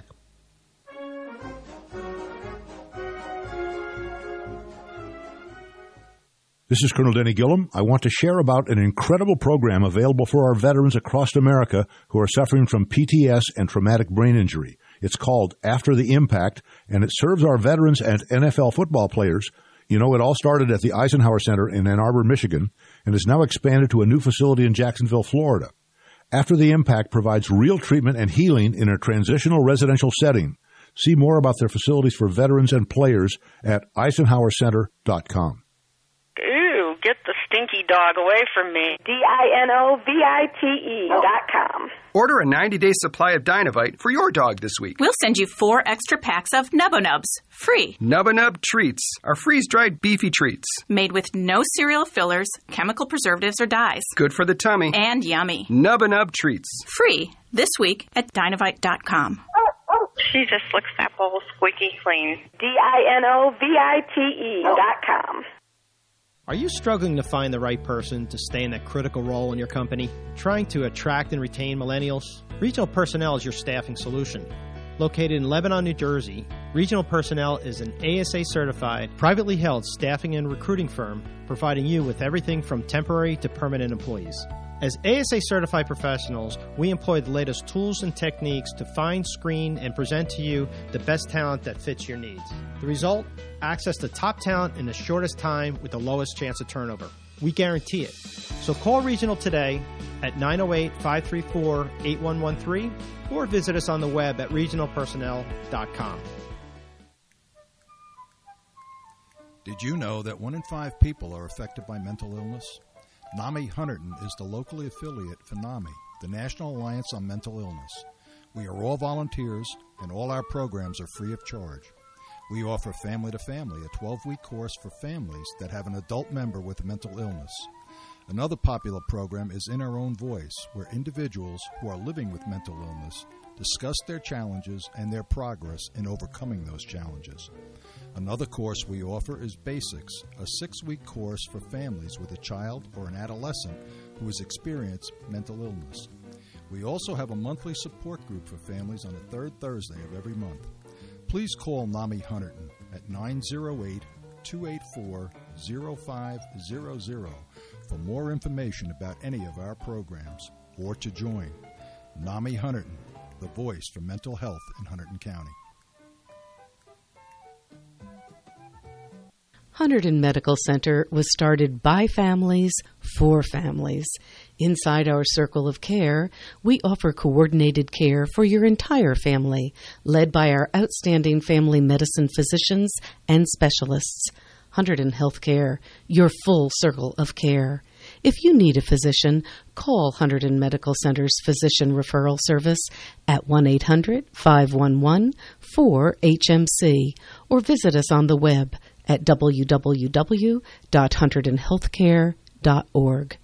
This is Colonel Denny Gillum. I want to share about an incredible program available for our veterans across America who are suffering from P T S and traumatic brain injury. It's called After the Impact, and it serves our veterans and N F L football players. You know, it all started at the Eisenhower Center in Ann Arbor, Michigan, and is now expanded to a new facility in Jacksonville, Florida. After the Impact provides real treatment and healing in a transitional residential setting. See more about their facilities for veterans and players at eisenhower center dot com. Ew, get the stinky dog away from me. D I N O V I T E dot com. Order a ninety-day supply of Dynavite for your dog this week. We'll send you four extra packs of Nubbo Nubs, free. Nubba Nub Treats are freeze-dried beefy treats. Made with no cereal fillers, chemical preservatives, or dyes. Good for the tummy. And yummy. Nubba Nub Treats. Free this week at dynavite dot com. She just looks that bowl squeaky clean. D I N O V I T E dot com. Are you struggling to find the right person to stay in that critical role in your company? Trying to attract and retain millennials? Regional Personnel is your staffing solution. Located in Lebanon, New Jersey, Regional Personnel is an A S A-certified, privately held staffing and recruiting firm providing you with everything from temporary to permanent employees. As A S A-certified professionals, we employ the latest tools and techniques to find, screen, and present to you the best talent that fits your needs. The result? Access to top talent in the shortest time with the lowest chance of turnover. We guarantee it. So call Regional today at nine oh eight, five three four, eight one one three or visit us on the web at regional personnel dot com. Did you know that one in five people are affected by mental illness? NAMI Hunterdon is the locally affiliate for NAMI, the National Alliance on Mental Illness. We are all volunteers, and all our programs are free of charge. We offer Family to Family, a twelve-week course for families that have an adult member with a mental illness. Another popular program is In Our Own Voice, where individuals who are living with mental illness discuss their challenges and their progress in overcoming those challenges. Another course we offer is Basics, a six-week course for families with a child or an adolescent who has experienced mental illness. We also have a monthly support group for families on the third Thursday of every month. Please call NAMI Hunterdon at nine oh eight, two eight four, oh five hundred for more information about any of our programs or to join. NAMI Hunterdon, the voice for mental health in Hunterdon County. Hunterdon Medical Center was started by families for families. Inside our circle of care, we offer coordinated care for your entire family, led by our outstanding family medicine physicians and specialists. Hunterdon Healthcare, your full circle of care. If you need a physician, call Hunterdon Medical Center's Physician Referral Service at one eight hundred, five one one, four H M C or visit us on the web at w w w dot hunterdon healthcare dot org.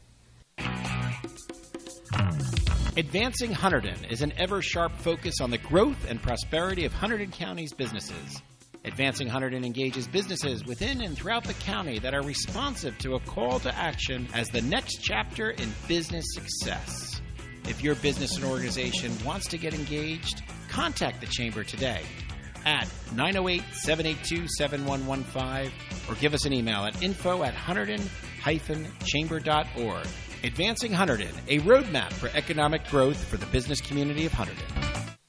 Advancing Hunterdon is an ever-sharp focus on the growth and prosperity of Hunterdon County's businesses. Advancing one hundred engages businesses within and throughout the county that are responsive to a call to action as the next chapter in business success. If your business and organization wants to get engaged, contact the Chamber today at nine oh eight, seven eight two, seven one one five or give us an email at info at hunterdon dash chamber dot org. Advancing Hunterdon, a roadmap for economic growth for the business community of Hunterdon.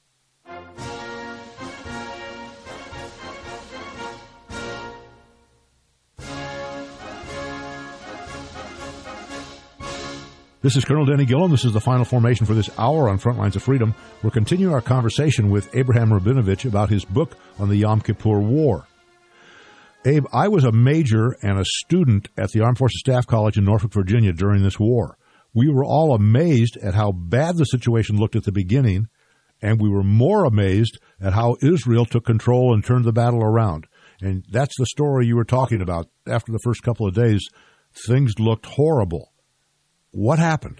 This is Colonel Denny Gillum. This is the final formation for this hour on Frontlines of Freedom. We're continuing our conversation with Abraham Rabinovich about his book on the Yom Kippur War. Abe, I was a major and a student at the Armed Forces Staff College in Norfolk, Virginia during this war. We were all amazed at how bad the situation looked at the beginning, and we were more amazed at how Israel took control and turned the battle around. And that's the story you were talking about. After the first couple of days, things looked horrible. What happened?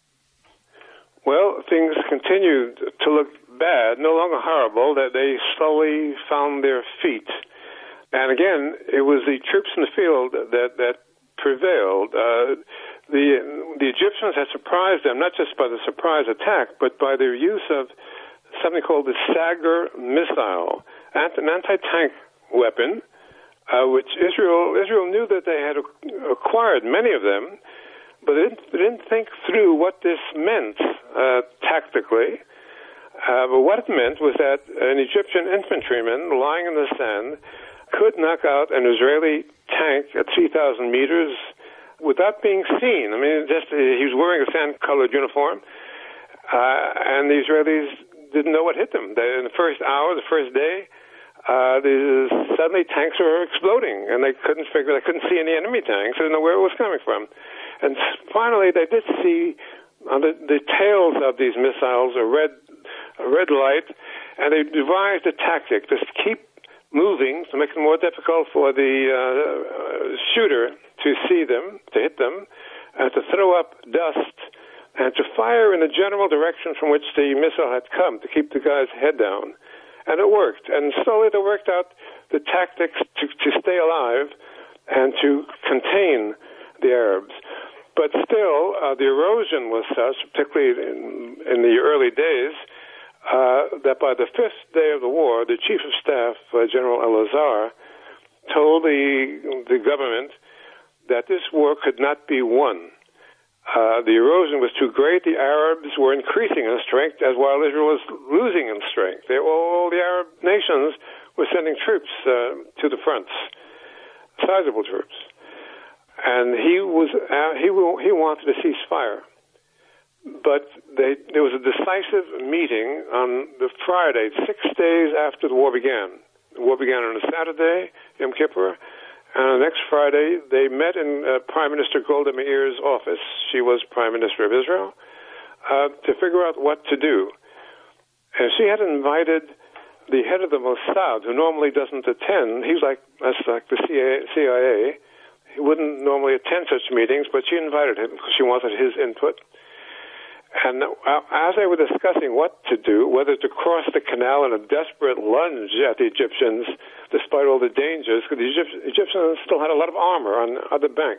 Well, things continued to look bad, no longer horrible, that they slowly found their feet. And again, it was the troops in the field that, that prevailed. Uh, the, the Egyptians had surprised them, not just by the surprise attack, but by their use of something called the Stagger missile, an anti-tank weapon, uh, which Israel, Israel knew that they had acquired many of them, but they didn't, they didn't think through what this meant uh, tactically. Uh, but what it meant was that an Egyptian infantryman lying in the sand could knock out an Israeli tank at three thousand meters without being seen. I mean, just uh, he was wearing a sand-colored uniform, uh, and the Israelis didn't know what hit them. They, in the first hour, the first day, uh, these, suddenly tanks were exploding, and they couldn't figure, they couldn't see any enemy tanks. They didn't know where it was coming from. And finally, they did see on the, the tails of these missiles a red, a red light, and they devised a tactic to keep moving to make it more difficult for the uh, shooter to see them, to hit them, and to throw up dust, and to fire in the general direction from which the missile had come, to keep the guy's head down. And it worked. And slowly they worked out the tactics to, to stay alive and to contain the Arabs. But still, uh, the erosion was such, particularly in, in the early days, uh, that by the fifth day of the war, the Chief of Staff, uh, General Elazar, told the, the government that this war could not be won. Uh, the erosion was too great. The Arabs were increasing in strength, as while Israel was losing in strength. They, all the Arab nations were sending troops uh, to the fronts, sizable troops. And he was uh, he he wanted a ceasefire, but they, there was a decisive meeting on the Friday, six days after the war began. The war began on a Saturday, Yom Kippur, and on the next Friday they met in uh, Prime Minister Golda Meir's office. She was Prime Minister of Israel, uh, to figure out what to do. And she had invited the head of the Mossad, who normally doesn't attend. He was like that's like the C I A. He wouldn't normally attend such meetings, but she invited him because she wanted his input. And as they were discussing what to do, whether to cross the canal in a desperate lunge at the Egyptians, despite all the dangers, because the Egyptians still had a lot of armor on the other bank,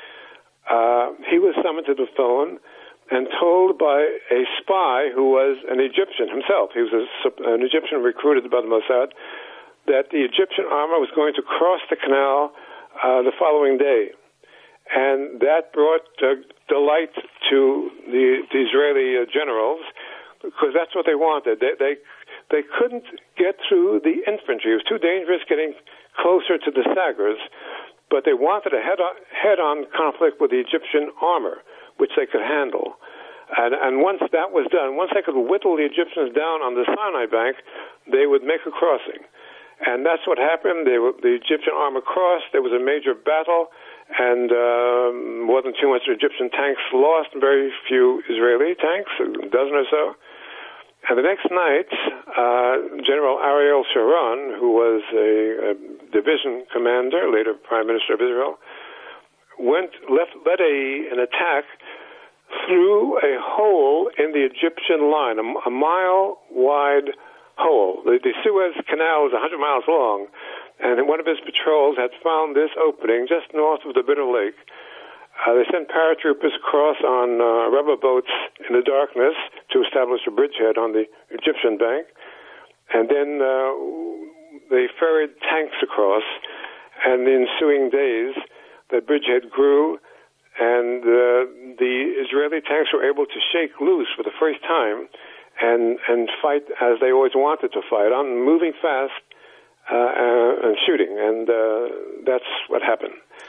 uh, he was summoned to the phone and told by a spy who was an Egyptian himself, he was a, an Egyptian recruited by the Mossad, that the Egyptian armor was going to cross the canal Uh, the following day. And that brought uh, delight to the, the Israeli uh, generals, because that's what they wanted. They, they they couldn't get through the infantry. It was too dangerous getting closer to the Saggers, but they wanted a head-on, head-on conflict with the Egyptian armor, which they could handle. And, and once that was done, once they could whittle the Egyptians down on the Sinai bank, they would make a crossing. And that's what happened. They were, the Egyptian armor crossed. There was a major battle, and um, more than two hundred Egyptian tanks lost, and very few Israeli tanks, a dozen or so. And the next night, uh, General Ariel Sharon, who was a, a division commander, later Prime Minister of Israel, went left led a an attack through a hole in the Egyptian line, a, a mile wide hole. The, the Suez Canal is one hundred miles long, and one of his patrols had found this opening just north of the Bitter Lake. Uh, they sent paratroopers across on uh, rubber boats in the darkness to establish a bridgehead on the Egyptian bank, and then uh, they ferried tanks across, and the ensuing days, that bridgehead grew, and uh, the Israeli tanks were able to shake loose for the first time and and fight as they always wanted to fight, on moving fast uh, uh, and shooting, and uh, that's what happened.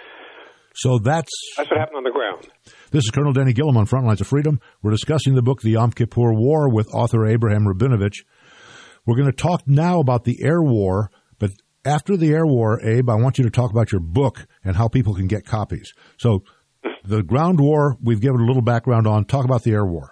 So that's... That's what happened on the ground. This is Colonel Denny Gillum on Frontlines of Freedom. We're discussing the book, The Yom Kippur War, with author Abraham Rabinovich. We're going to talk now about the air war, but after the air war, Abe, I want you to talk about your book and how people can get copies. So the ground war, we've given a little background on. Talk about the air war.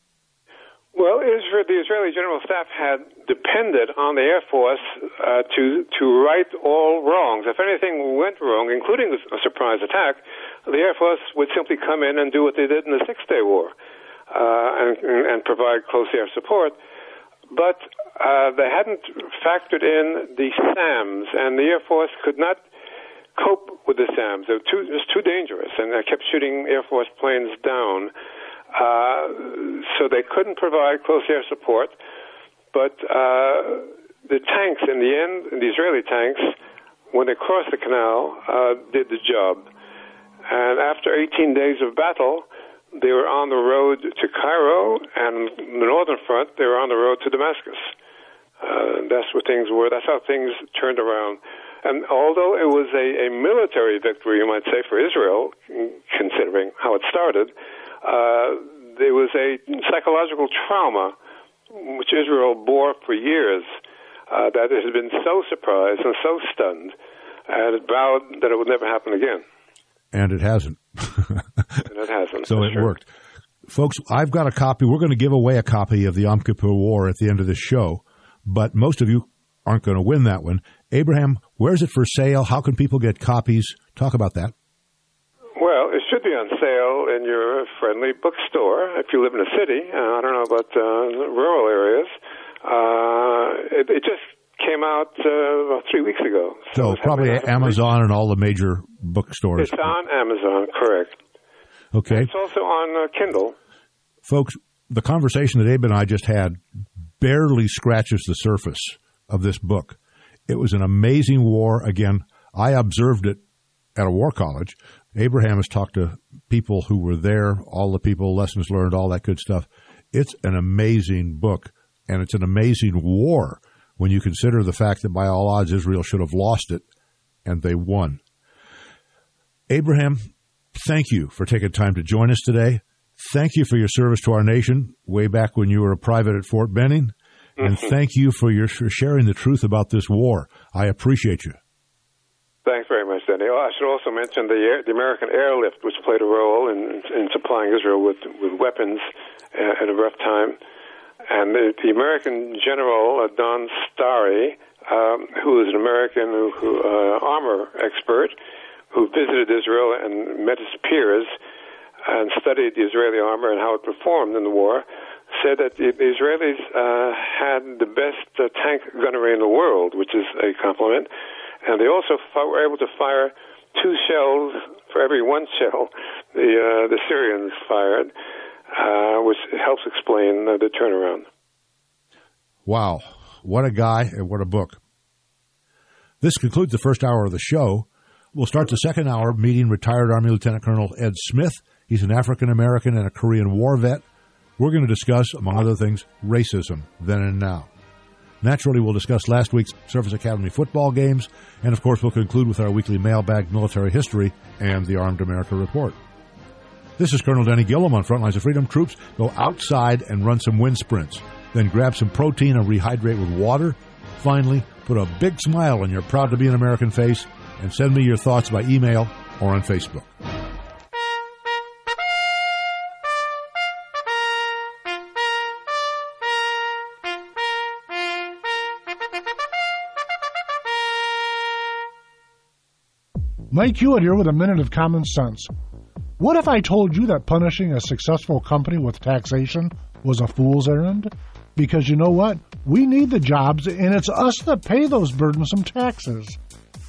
Well, Israel, the Israeli General Staff had depended on the Air Force uh, to to right all wrongs. If anything went wrong, including a surprise attack, the Air Force would simply come in and do what they did in the Six-Day War uh, and, and provide close air support. But uh, they hadn't factored in the SAMs, and the Air Force could not cope with the SAMs. They were too, it was too dangerous, and they kept shooting Air Force planes down. Uh, so they couldn't provide close air support, but uh, the tanks, in the end, the Israeli tanks, when they crossed the canal, uh, did the job. And after eighteen days of battle, they were on the road to Cairo, and the northern front, they were on the road to Damascus. Uh, that's what things were. That's how things turned around. And although it was a, a military victory, you might say, for Israel, considering how it started, Uh, there was a psychological trauma which Israel bore for years uh, that it had been so surprised and so stunned, and it vowed that it would never happen again. And it hasn't. And it hasn't. So it sure. worked. Folks, I've got a copy. We're going to give away a copy of the Yom Kippur War at the end of this show, but most of you aren't going to win that one. Abraham, where's it for sale? How can people get copies? Talk about that. Well, it should be on sale in your friendly bookstore if you live in a city. Uh, I don't know about uh, rural areas. Uh, it, it just came out uh, about three weeks ago. So, so probably Amazon and all the major bookstores. It's on Amazon, correct. Okay. It's also on uh, Kindle. Folks, the conversation that Abe and I just had barely scratches the surface of this book. It was an amazing war. Again, I observed it at a war college. Abraham has talked to people who were there, all the people, lessons learned, all that good stuff. It's an amazing book, and it's an amazing war when you consider the fact that by all odds Israel should have lost it, and they won. Abraham, thank you for taking time to join us today. Thank you for your service to our nation way back when you were a private at Fort Benning, and Mm-hmm. thank you for your for sharing the truth about this war. I appreciate you. Thanks very much, Denny. Oh, I should also mention the air, the American airlift, which played a role in, in supplying Israel with, with weapons uh, at a rough time. And the, the American general, uh, Don Starry, um, who is an American who, who, uh, armor expert, who visited Israel and met his peers and studied the Israeli armor and how it performed in the war, said that the Israelis uh, had the best uh, tank gunnery in the world, which is a compliment. And they also f- were able to fire two shells for every one shell the uh, the Syrians fired, uh, which helps explain uh, the turnaround. Wow. What a guy and what a book. This concludes the first hour of the show. We'll start the second hour meeting retired Army Lieutenant Colonel Ed Smith. He's an African-American and a Korean War vet. We're going to discuss, among other things, racism then and now. Naturally, we'll discuss last week's Service Academy football games, and of course, we'll conclude with our weekly mailbag military history and the Armed America Report. This is Colonel Denny Gillum on Frontlines of Freedom. Troops, go outside and run some wind sprints. Then grab some protein and rehydrate with water. Finally, put a big smile on your proud-to-be-an-American face and send me your thoughts by email or on Facebook. Mike Hewitt here with a minute of common sense. What if I told you that punishing a successful company with taxation was a fool's errand? Because you know what? We need the jobs, and it's us that pay those burdensome taxes.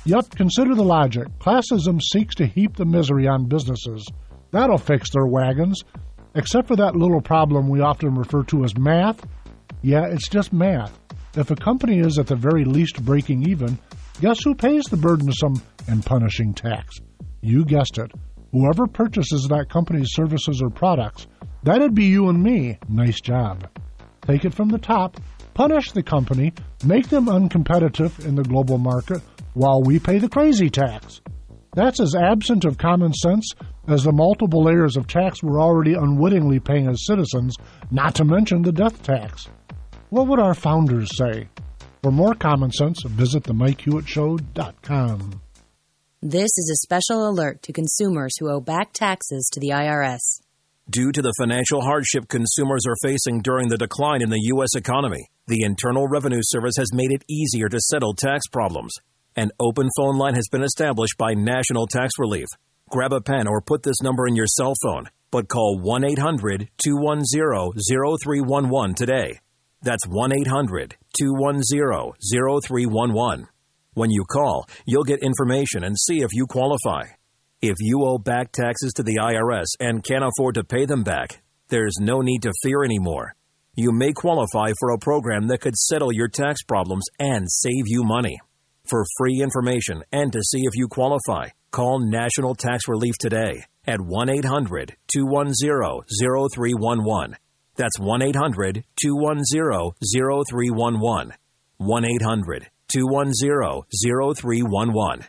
Yup, consider the logic. Classism seeks to heap the misery on businesses. That'll fix their wagons. Except for that little problem we often refer to as math. Yeah, it's just math. If a company is at the very least breaking even, guess who pays the burdensome and punishing tax? You guessed it. Whoever purchases that company's services or products. That'd be you and me. Nice job. Take it from the top, punish the company, make them uncompetitive in the global market while we pay the crazy tax. That's as absent of common sense as the multiple layers of tax we're already unwittingly paying as citizens, not to mention the death tax. What would our founders say? For more common sense, visit the mike hewitt show dot com. This is a special alert to consumers who owe back taxes to the I R S. Due to the financial hardship consumers are facing during the decline in the U S economy, the Internal Revenue Service has made it easier to settle tax problems. An open phone line has been established by National Tax Relief. Grab a pen or put this number in your cell phone, but call one eight hundred two one zero zero three one one today. That's one eight hundred two one zero zero three one one. When you call, you'll get information and see if you qualify. If you owe back taxes to the I R S and can't afford to pay them back, there's no need to fear anymore. You may qualify for a program that could settle your tax problems and save you money. For free information and to see if you qualify, call National Tax Relief today at one eight hundred two one zero zero three one one. That's one eight hundred two one zero zero three one one. one eight hundred two one zero zero three one one.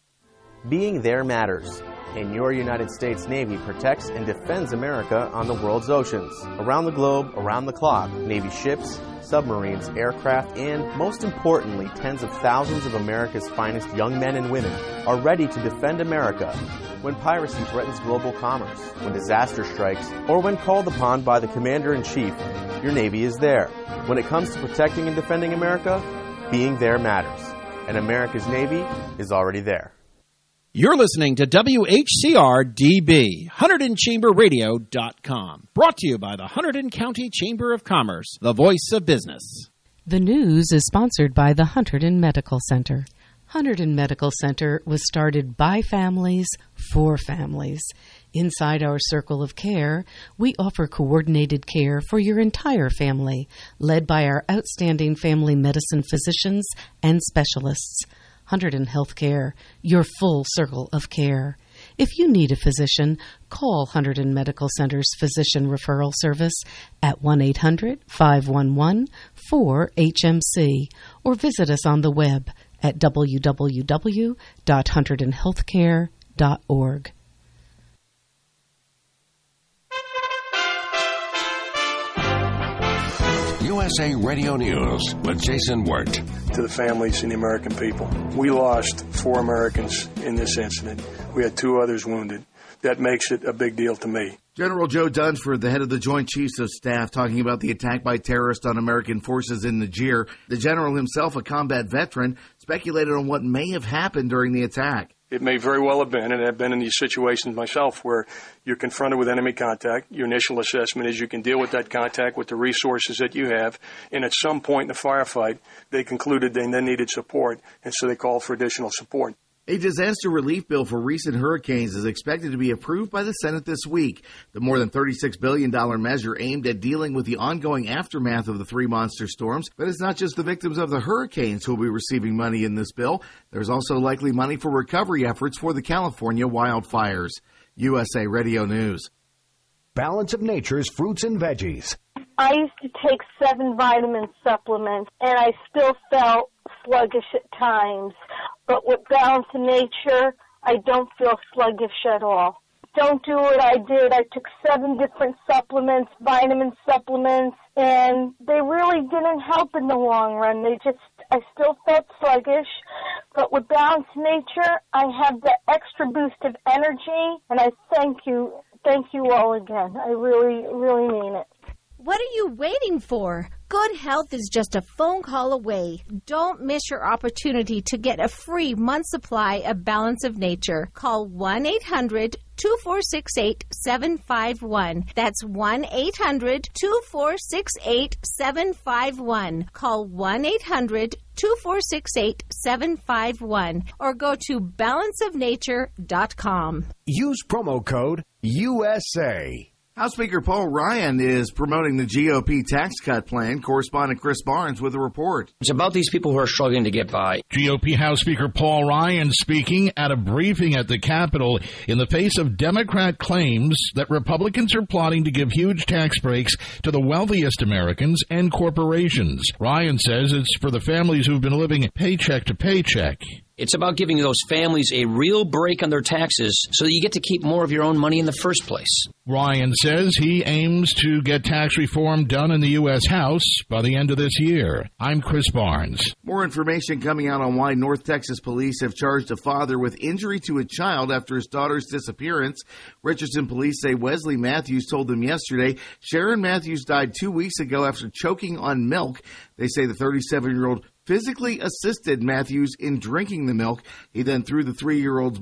Being there matters, and your United States Navy protects and defends America on the world's oceans. Around the globe, around the clock, Navy ships, submarines, aircraft, and, most importantly, tens of thousands of America's finest young men and women are ready to defend America when piracy threatens global commerce, when disaster strikes, or when called upon by the Commander-in-Chief. Your Navy is there. When it comes to protecting and defending America, being there matters, and America's Navy is already there. You're listening to W H C R D B, Hunterdon Chamber Radio dot com. Brought to you by the Hunterdon County Chamber of Commerce, the voice of business. The news is sponsored by the Hunterdon Medical Center. Hunterdon Medical Center was started by families for families. Inside our circle of care, we offer coordinated care for your entire family, led by our outstanding family medicine physicians and specialists. Hunterdon Healthcare, your full circle of care. If you need a physician, call Hunterdon Medical Center's Physician Referral Service at one eight hundred five one one four H M C or visit us on the web at w w w dot hunterdon healthcare dot org. U S A Radio News with Jason Wirt. To the families and the American people. We lost four Americans in this incident. We had two others wounded. That makes it a big deal to me. General Joe Dunsford, the head of the Joint Chiefs of Staff, talking about the attack by terrorists on American forces in Niger. The general himself, a combat veteran, speculated on what may have happened during the attack. It may very well have been, and I've been in these situations myself, where you're confronted with enemy contact. Your initial assessment is you can deal with that contact with the resources that you have, and at some point in the firefight, they concluded they then needed support, and so they called for additional support. A disaster relief bill for recent hurricanes is expected to be approved by the Senate this week. The more than thirty-six billion dollars measure aimed at dealing with the ongoing aftermath of the three monster storms. But it's not just the victims of the hurricanes who will be receiving money in this bill. There's also likely money for recovery efforts for the California wildfires. U S A Radio News. Balance of Nature's fruits and veggies. I used to take seven vitamin supplements, and I still felt sluggish at times. But with Balance of Nature, I don't feel sluggish at all. Don't do what I did. I took seven different supplements, vitamin supplements, and they really didn't help in the long run. They just, I still felt sluggish. But with Balance of Nature, I have the extra boost of energy, and I thank you. Thank you all again. I really, really mean it. What are you waiting for? Good health is just a phone call away. Don't miss your opportunity to get a free month supply of Balance of Nature. Call one eight hundred two four six eight seven five one. That's one eight hundred two four six eight seven five one. Call one eight hundred two four six eight seven five one or go to balance of nature dot com. Use promo code U S A. House Speaker Paul Ryan is promoting the G O P tax cut plan. Correspondent Chris Barnes with a report. It's about these people who are struggling to get by. G O P House Speaker Paul Ryan speaking at a briefing at the Capitol in the face of Democrat claims that Republicans are plotting to give huge tax breaks to the wealthiest Americans and corporations. Ryan says it's for the families who've been living paycheck to paycheck. It's about giving those families a real break on their taxes so that you get to keep more of your own money in the first place. Ryan says he aims to get tax reform done in the U S. House by the end of this year. I'm Chris Barnes. More information coming out on why North Texas police have charged a father with injury to a child after his daughter's disappearance. Richardson police say Wesley Matthews told them yesterday Sharon Matthews died two weeks ago after choking on milk. They say the thirty-seven-year-old physically assisted Matthews in drinking the milk. He then threw the three-year-old's